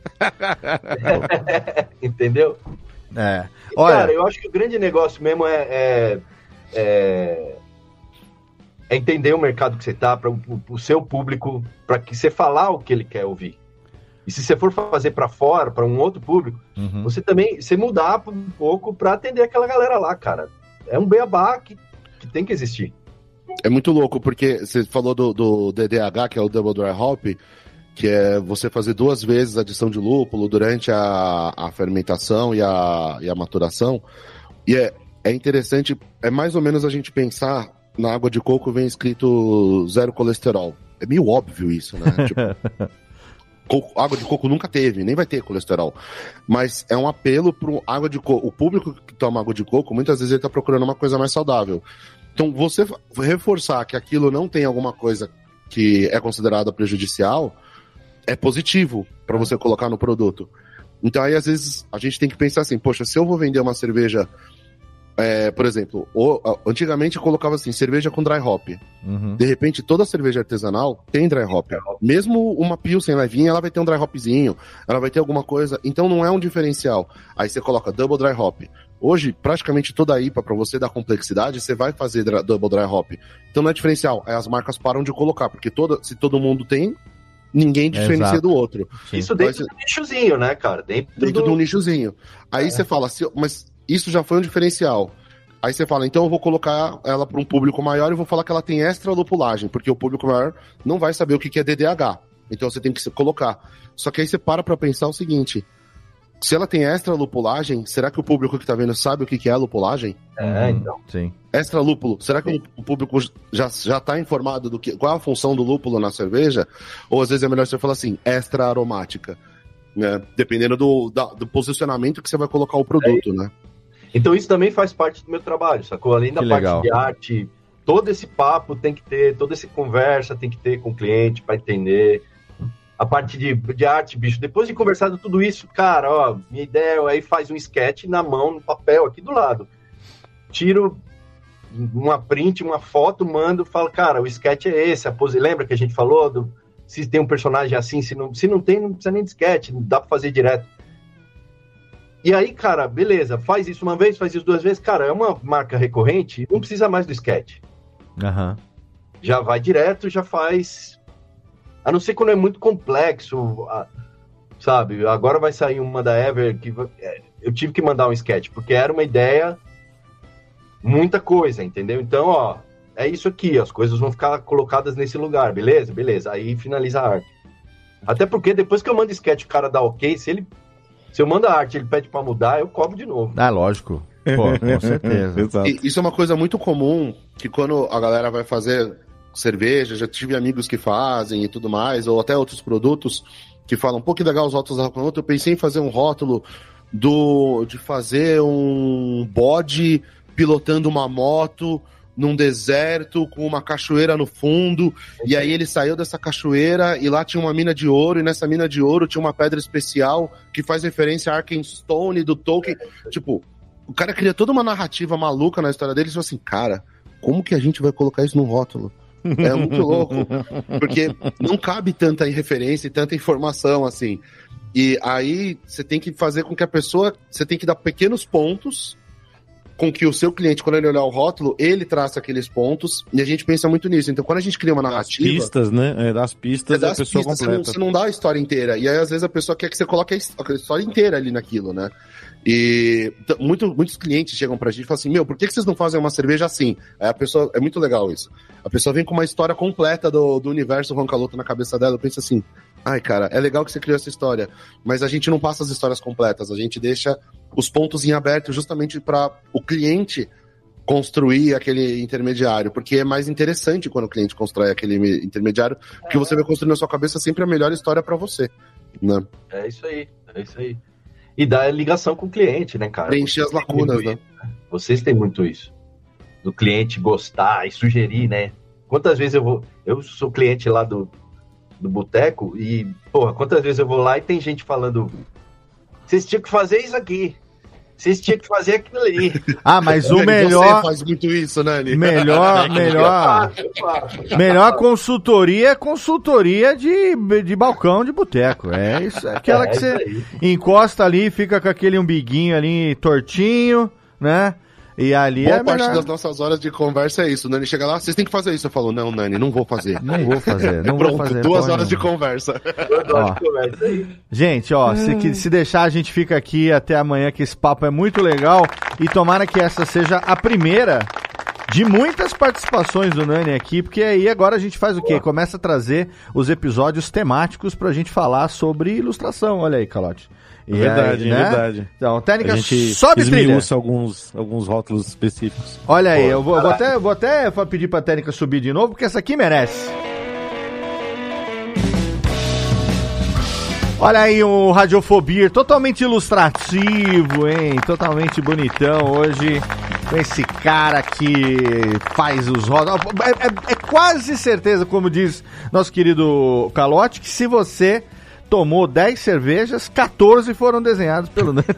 Entendeu?
Olha...
Cara, eu acho que o grande negócio mesmo é entender o mercado que você tá, para o seu público, para que você falar o que ele quer ouvir. E se você for fazer para fora, para um outro público, você mudar um pouco para atender aquela galera lá, cara. É um beabá que tem que existir.
É muito louco, porque você falou do DDH, que é o Double Dry Hop, que é você fazer 2 vezes a adição de lúpulo durante a fermentação e a maturação. E é interessante, é mais ou menos a gente pensar, na água de coco vem escrito 0 colesterol. É meio óbvio isso, né? Tipo, água de coco nunca teve, nem vai ter colesterol. Mas é um apelo pro água de coco. O público que toma água de coco, muitas vezes ele tá procurando uma coisa mais saudável. Então, você reforçar que aquilo não tem alguma coisa que é considerada prejudicial é positivo para você colocar no produto. Então, aí, às vezes, a gente tem que pensar assim, poxa, se eu vou vender uma cerveja, por exemplo, antigamente eu colocava assim, cerveja com dry hop. De repente, toda cerveja artesanal tem dry hop. Mesmo uma Pilsen levinha, ela vai ter um dry hopzinho, ela vai ter alguma coisa, então não é um diferencial. Aí você coloca double dry hop. Hoje, praticamente toda a IPA, para você dar complexidade, você vai fazer double dry hop. Então não é diferencial, aí as marcas param de colocar, porque se todo mundo tem, ninguém diferencia do outro.
Isso dentro do nichozinho, né, cara? Dentro
de um nichozinho. Aí você fala, mas isso já foi um diferencial. Aí você fala, então eu vou colocar ela para um público maior e vou falar que ela tem extra lupulagem, porque o público maior não vai saber o que é DDH. Então você tem que colocar. Só que aí você para pensar o seguinte, se ela tem extra lupulagem, será que o público que tá vendo sabe o que é lupulagem?
Então.
Sim.
Extra lúpulo, será que o público já tá informado qual é a função do lúpulo na cerveja? Ou às vezes é melhor você falar assim, extra aromática, né? Dependendo do posicionamento que você vai colocar o produto, né?
Então isso também faz parte do meu trabalho, sacou? Além da parte de arte, todo esse papo tem que ter, toda essa conversa tem que ter com o cliente para entender. A parte de arte, bicho, depois de conversar de tudo isso, cara, ó, minha ideia, aí faz um sketch na mão, no papel, aqui do lado. Tiro uma print, uma foto, mando, falo, cara, o sketch é esse, a pose, lembra que a gente falou se tem um personagem assim, se não tem, não precisa nem de sketch, dá pra fazer direto. E aí, cara, beleza, faz isso uma vez, faz isso 2 vezes, cara, é uma marca recorrente, não precisa mais do sketch. Já vai direto, já faz... A não ser quando é muito complexo, sabe? Agora vai sair uma da Ever que eu tive que mandar um sketch, porque era uma ideia, muita coisa, entendeu? Então, ó, é isso aqui, as coisas vão ficar colocadas nesse lugar, beleza? Beleza, aí finaliza a arte. Até porque depois que eu mando sketch, o cara dá ok, se eu mando a arte, ele pede pra mudar, eu cobro de novo.
Lógico. Pô, com certeza.
Isso é uma coisa muito comum, que quando a galera vai fazer cerveja, já tive amigos que fazem e tudo mais, ou até outros produtos que falam, pô, que legal os rótulos da Rocanota, eu pensei em fazer um rótulo de fazer um bode pilotando uma moto num deserto com uma cachoeira no fundo, e aí ele saiu dessa cachoeira e lá tinha uma mina de ouro, e nessa mina de ouro tinha uma pedra especial que faz referência a Arkenstone do Tolkien. Tipo, o cara cria toda uma narrativa maluca na história dele e falou assim, cara, como que a gente vai colocar isso no rótulo? É muito louco, porque não cabe tanta referência e tanta informação assim. E aí você tem que fazer com que a pessoa, você tem que dar pequenos pontos com que o seu cliente, quando ele olhar o rótulo, ele traça aqueles pontos, e a gente pensa muito nisso. Então, quando a gente cria uma narrativa...
Das pistas, né? Das pistas da pessoa completa.
Você não dá a história inteira. E aí, às vezes, a pessoa quer que você coloque a história inteira ali naquilo, né? E muitos clientes chegam pra gente e falam assim, por que vocês não fazem uma cerveja assim? Aí a pessoa... É muito legal isso. A pessoa vem com uma história completa do universo Roncaloto na cabeça dela, eu penso assim, ai, cara, é legal que você criou essa história, mas a gente não passa as histórias completas, a gente deixa os pontos em aberto justamente para o cliente construir aquele intermediário, porque é mais interessante quando o cliente constrói aquele intermediário, porque você vai construir na sua cabeça sempre a melhor história para você, né?
É isso aí. E dá ligação com o cliente, né, cara?
Preencher as lacunas, né?
Vocês têm muito isso. Do cliente gostar e sugerir, né? Quantas vezes eu sou cliente lá do boteco e, porra, quantas vezes eu vou lá e tem gente falando, vocês tinham que fazer isso aqui, vocês tinham que fazer aquilo ali.
Ah, mas o melhor...
Você faz muito isso, né, Nani?
Melhor consultoria é consultoria de balcão de boteco. É isso, é aquela que você encosta ali, fica com aquele umbiguinho ali tortinho, né? E ali
boa parte das nossas horas de conversa é isso. O Nani chega lá, vocês têm que fazer isso. Eu falo, não, Nani, não vou fazer.
Não vou fazer.
Pronto, 2 horas de conversa.
2 horas de conversa aí.
Gente, se deixar, a gente fica aqui até amanhã, que esse papo é muito legal. E tomara que essa seja a primeira de muitas participações do Nani aqui, porque aí agora a gente faz o quê? Começa a trazer os episódios temáticos pra gente falar sobre ilustração. Olha aí, Calote.
Verdade.
Então, técnica,
a gente
sobe trilha.
alguns rótulos específicos.
Olha aí, eu vou até pedir pra técnica subir de novo, porque essa aqui merece. Olha aí o Radiofobia, totalmente ilustrativo, hein? Totalmente bonitão hoje. Com esse cara que faz os rótulos. É quase certeza, como diz nosso querido Calote, que se você tomou 10 cervejas, 14 foram desenhados pelo Nani.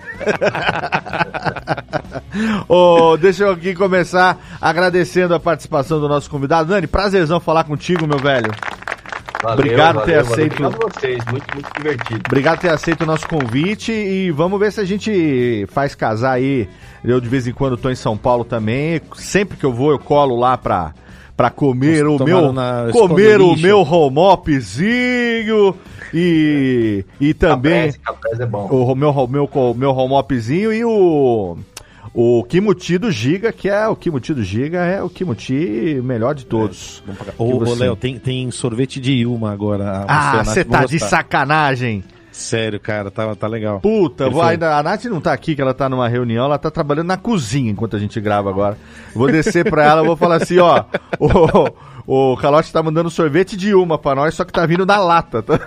Deixa eu aqui começar agradecendo a participação do nosso convidado. Nani, prazerzão falar contigo, meu velho. Obrigado por ter aceito.
Obrigado a vocês, muito divertido.
Obrigado por ter aceito o nosso convite e vamos ver se a gente faz casar aí. Eu de vez em quando tô em São Paulo também. Sempre que eu vou, eu colo lá pra comer o meu home-opzinho e também
Caprese é bom.
o meu home-opzinho e o Kimuti do Giga, que é o Kimuti do Giga, é o Kimuti melhor de todos.
Ô, Léo, tem sorvete de Ilma agora.
Você tá de sacanagem.
Sério, cara, tá legal.
Puta, a Nath não tá aqui, que ela tá numa reunião, ela tá trabalhando na cozinha enquanto a gente grava agora. Vou descer pra ela, vou falar assim, ó, o Calote tá mandando sorvete de Ilma pra nós, só que tá vindo na lata, tá?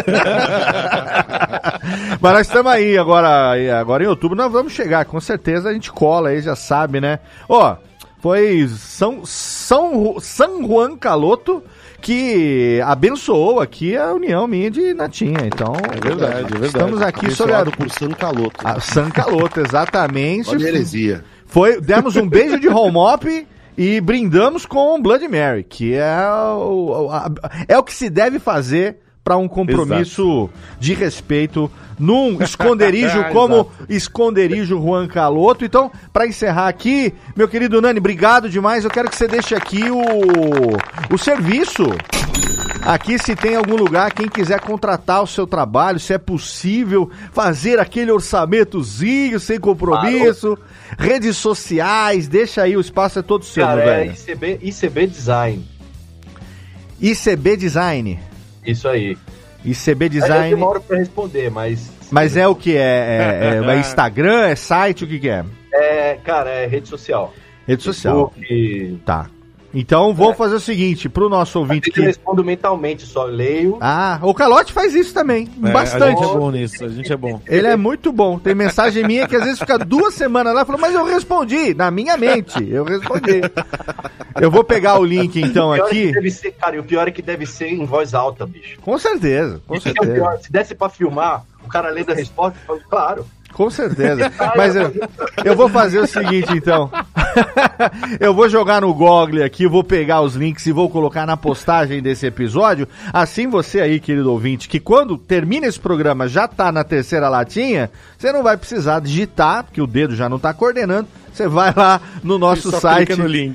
Mas nós estamos aí, agora em outubro nós vamos chegar, com certeza a gente cola aí, já sabe, né? Ó, foi San Juan Caloto que abençoou aqui a união minha de Natinha, então...
É verdade.
Estamos aqui
sobre por San Caloto.
San Caloto, exatamente.
Olha a heresia.
Demos um beijo de home-op e brindamos com Bloody Mary, que é o que se deve fazer para um compromisso de respeito num esconderijo como Esconderijo Juan Caloto. Então, para encerrar aqui, meu querido Nani, obrigado demais. Eu quero que você deixe aqui o serviço. Aqui, se tem algum lugar, quem quiser contratar o seu trabalho, se é possível fazer aquele orçamentozinho sem compromisso, redes sociais, deixa aí, o espaço é todo seu,
cara,
meu velho.
ICB Design.
ICB Design.
Isso aí.
ICB Design.
Eu demoro pra responder, mas...
Mas é o que? É Instagram? É site? O que é?
Cara, é rede social.
Rede social.
Facebook,
tá. Então vou fazer o seguinte, pro nosso ouvinte
que... Eu respondo mentalmente, só leio.
Ah, o Calote faz isso também, bastante.
A gente é bom nisso, a gente é bom.
Ele é muito bom. Tem mensagem minha que às vezes fica 2 semanas lá e fala, mas eu respondi, na minha mente, eu respondi. Eu vou pegar o link então aqui.
Cara, e o pior é que deve ser em voz alta, bicho.
Com certeza, com certeza.
É o pior. Se desse pra filmar, o cara lendo a resposta, claro.
Com certeza. Mas eu vou fazer o seguinte, então. Eu vou jogar no Google aqui, vou pegar os links e vou colocar na postagem desse episódio. Assim você aí, querido ouvinte, que quando termina esse programa já tá na 3ª latinha, você não vai precisar digitar, porque o dedo já não tá coordenando. Você vai lá no nosso site,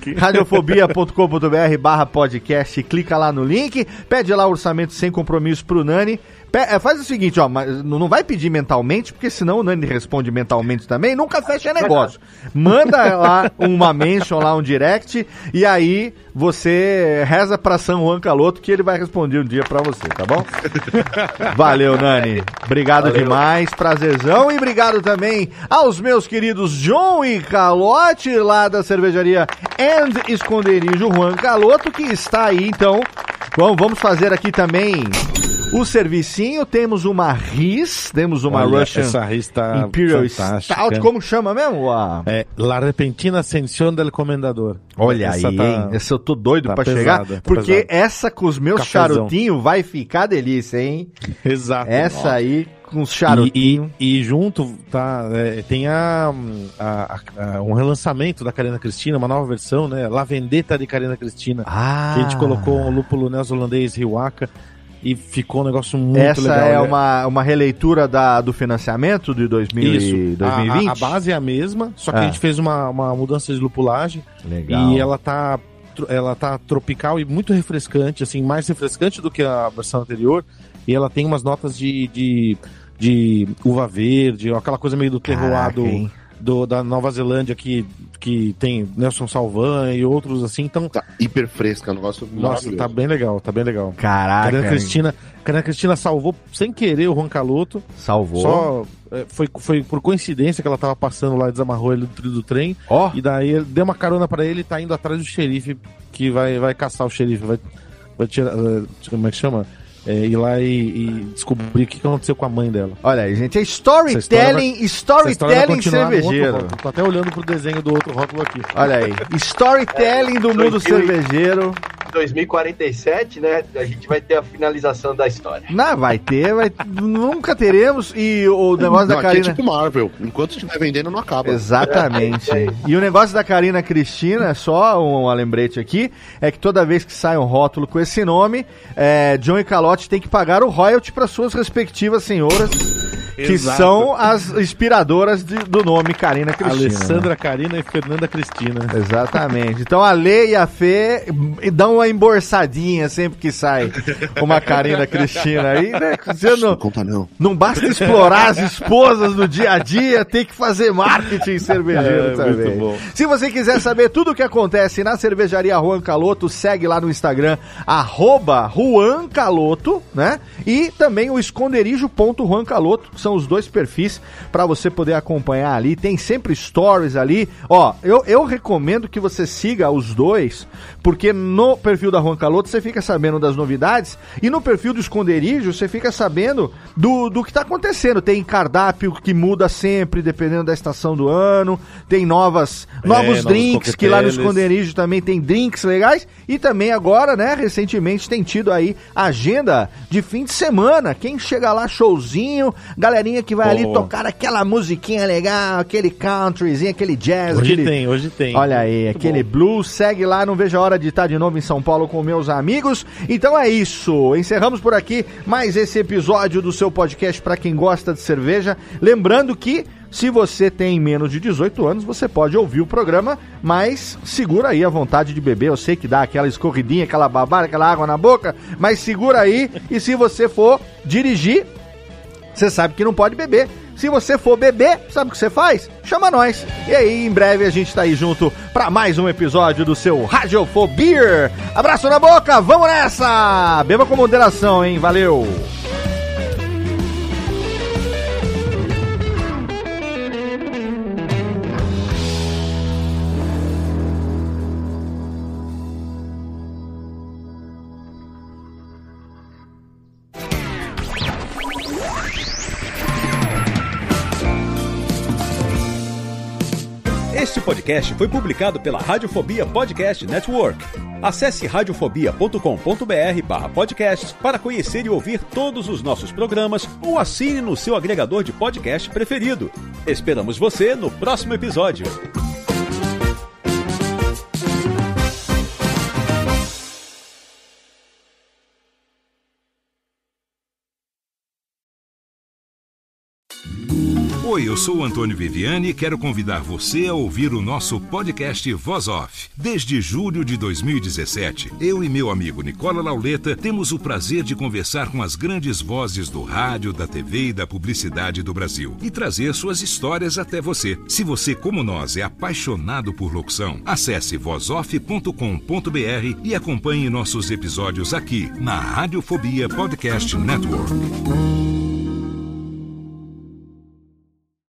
radiofobia.com.br/podcast, clica lá no link, pede lá o orçamento sem compromisso pro Nani. Faz o seguinte, ó, mas não vai pedir mentalmente, porque senão o Nani responde mentalmente também, nunca fecha negócio. Manda lá uma mention, lá um direct, e aí você reza pra São Juan Caloto que ele vai responder um dia pra você, tá bom? Valeu, Nani. Obrigado demais, prazerzão, e obrigado também aos meus queridos John e Calote, lá da cervejaria and Esconderijo Juan Caloto, que está aí, então. Bom, vamos fazer aqui também o servicinho. Temos uma RIS, temos uma Russian Imperial Stout. Como chama mesmo?
La Repentina Ascensión del Comendador.
Olha essa aí, hein? Essa eu tô doido pra chegar, porque essa com os meus charutinhos vai ficar delícia, hein?
Exato.
Essa aí com os charutinhos.
E junto tem um relançamento da Carina Cristina, uma nova versão, né? La Vendetta de Carina Cristina. Que a gente colocou um lúpulo neozelandês Riwaka. E ficou um negócio muito legal.
Essa é uma releitura do financiamento de 2020?
A base é a mesma, só que a gente fez uma mudança de lupulagem.
Legal.
E ela tá tropical e muito refrescante, assim, mais refrescante do que a versão anterior. E ela tem umas notas de uva verde, aquela coisa meio do terroir da Nova Zelândia que tem Nelson Salvan e outros assim, então...
Tá hiper fresca, um negócio
Nossa, tá bem legal.
Caraca.
Carina Cristina salvou sem querer o Juan Caloto.
Salvou.
Só foi por coincidência que ela tava passando lá e desamarrou ele do trilho do trem. E daí ele deu uma carona pra ele e tá indo atrás do xerife, que vai caçar o xerife, vai tirar... como é que chama? Ir lá e descobrir o que aconteceu com a mãe dela.
Olha aí, gente, é storytelling cervejeiro.
Tô até olhando pro desenho do outro rótulo aqui.
Olha aí, storytelling do mundo cervejeiro.
2047, né, a gente vai ter a finalização da história.
Não, nunca teremos, e o negócio da Carina...
É tipo Marvel, enquanto estiver vendendo não acaba.
Exatamente. E o negócio da Carina Cristina, só um lembrete aqui, é que toda vez que sai um rótulo com esse nome, John e Calote tem que pagar o royalty para suas respectivas senhoras, que são as inspiradoras do nome Carina Cristina.
Alessandra Carina e Fernanda Cristina.
Exatamente. Então a Lê e a Fê dão uma emborçadinha sempre que sai uma Carina Cristina aí, né? Você não basta explorar as esposas no dia a dia, tem que fazer marketing cervejeiro também. Muito bom. Se você quiser saber tudo o que acontece na cervejaria Juan Caloto, segue lá no Instagram, @Juan Caloto, né? E também o esconderijo.juancaloto, são os 2 perfis para você poder acompanhar ali, tem sempre stories ali. Eu recomendo que você siga os 2, porque no perfil da Juan Caloto você fica sabendo das novidades, e no perfil do Esconderijo você fica sabendo do que tá acontecendo. Tem cardápio que muda sempre, dependendo da estação do ano, tem novos drinks, que lá no Esconderijo também tem drinks legais, e também agora, né, recentemente tem tido aí agenda de fim de semana, quem chega lá, showzinho, galerinha que vai ali tocar aquela musiquinha legal, aquele countryzinho, aquele jazz.
Hoje tem.
Olha aí, muito aquele blues. Segue lá, não vejo a hora de estar de novo em São Paulo com meus amigos. Então é isso, encerramos por aqui mais esse episódio do seu podcast para quem gosta de cerveja. Lembrando que se você tem menos de 18 anos, você pode ouvir o programa, mas segura aí a vontade de beber. Eu sei que dá aquela escorridinha, aquela babada, aquela água na boca, mas segura aí. E se você for dirigir, você sabe que não pode beber. Se você for beber, sabe o que você faz? Chama nós. E aí, em breve a gente tá aí junto pra mais um episódio do seu Radiofobia. Abraço na boca, vamos nessa! Beba com moderação, hein? Valeu!
podcast foi publicado pela Radiofobia Podcast Network. Acesse radiofobia.com.br/podcast para conhecer e ouvir todos os nossos programas ou assine no seu agregador de podcast preferido. Esperamos você no próximo episódio.
Oi, eu sou o Antônio Viviani e quero convidar você a ouvir o nosso podcast Voz Off. Desde julho de 2017, eu e meu amigo Nicola Lauleta temos o prazer de conversar com as grandes vozes do rádio, da TV e da publicidade do Brasil e trazer suas histórias até você. Se você, como nós, é apaixonado por locução, acesse vozoff.com.br e acompanhe nossos episódios aqui na Radiofobia Podcast Network.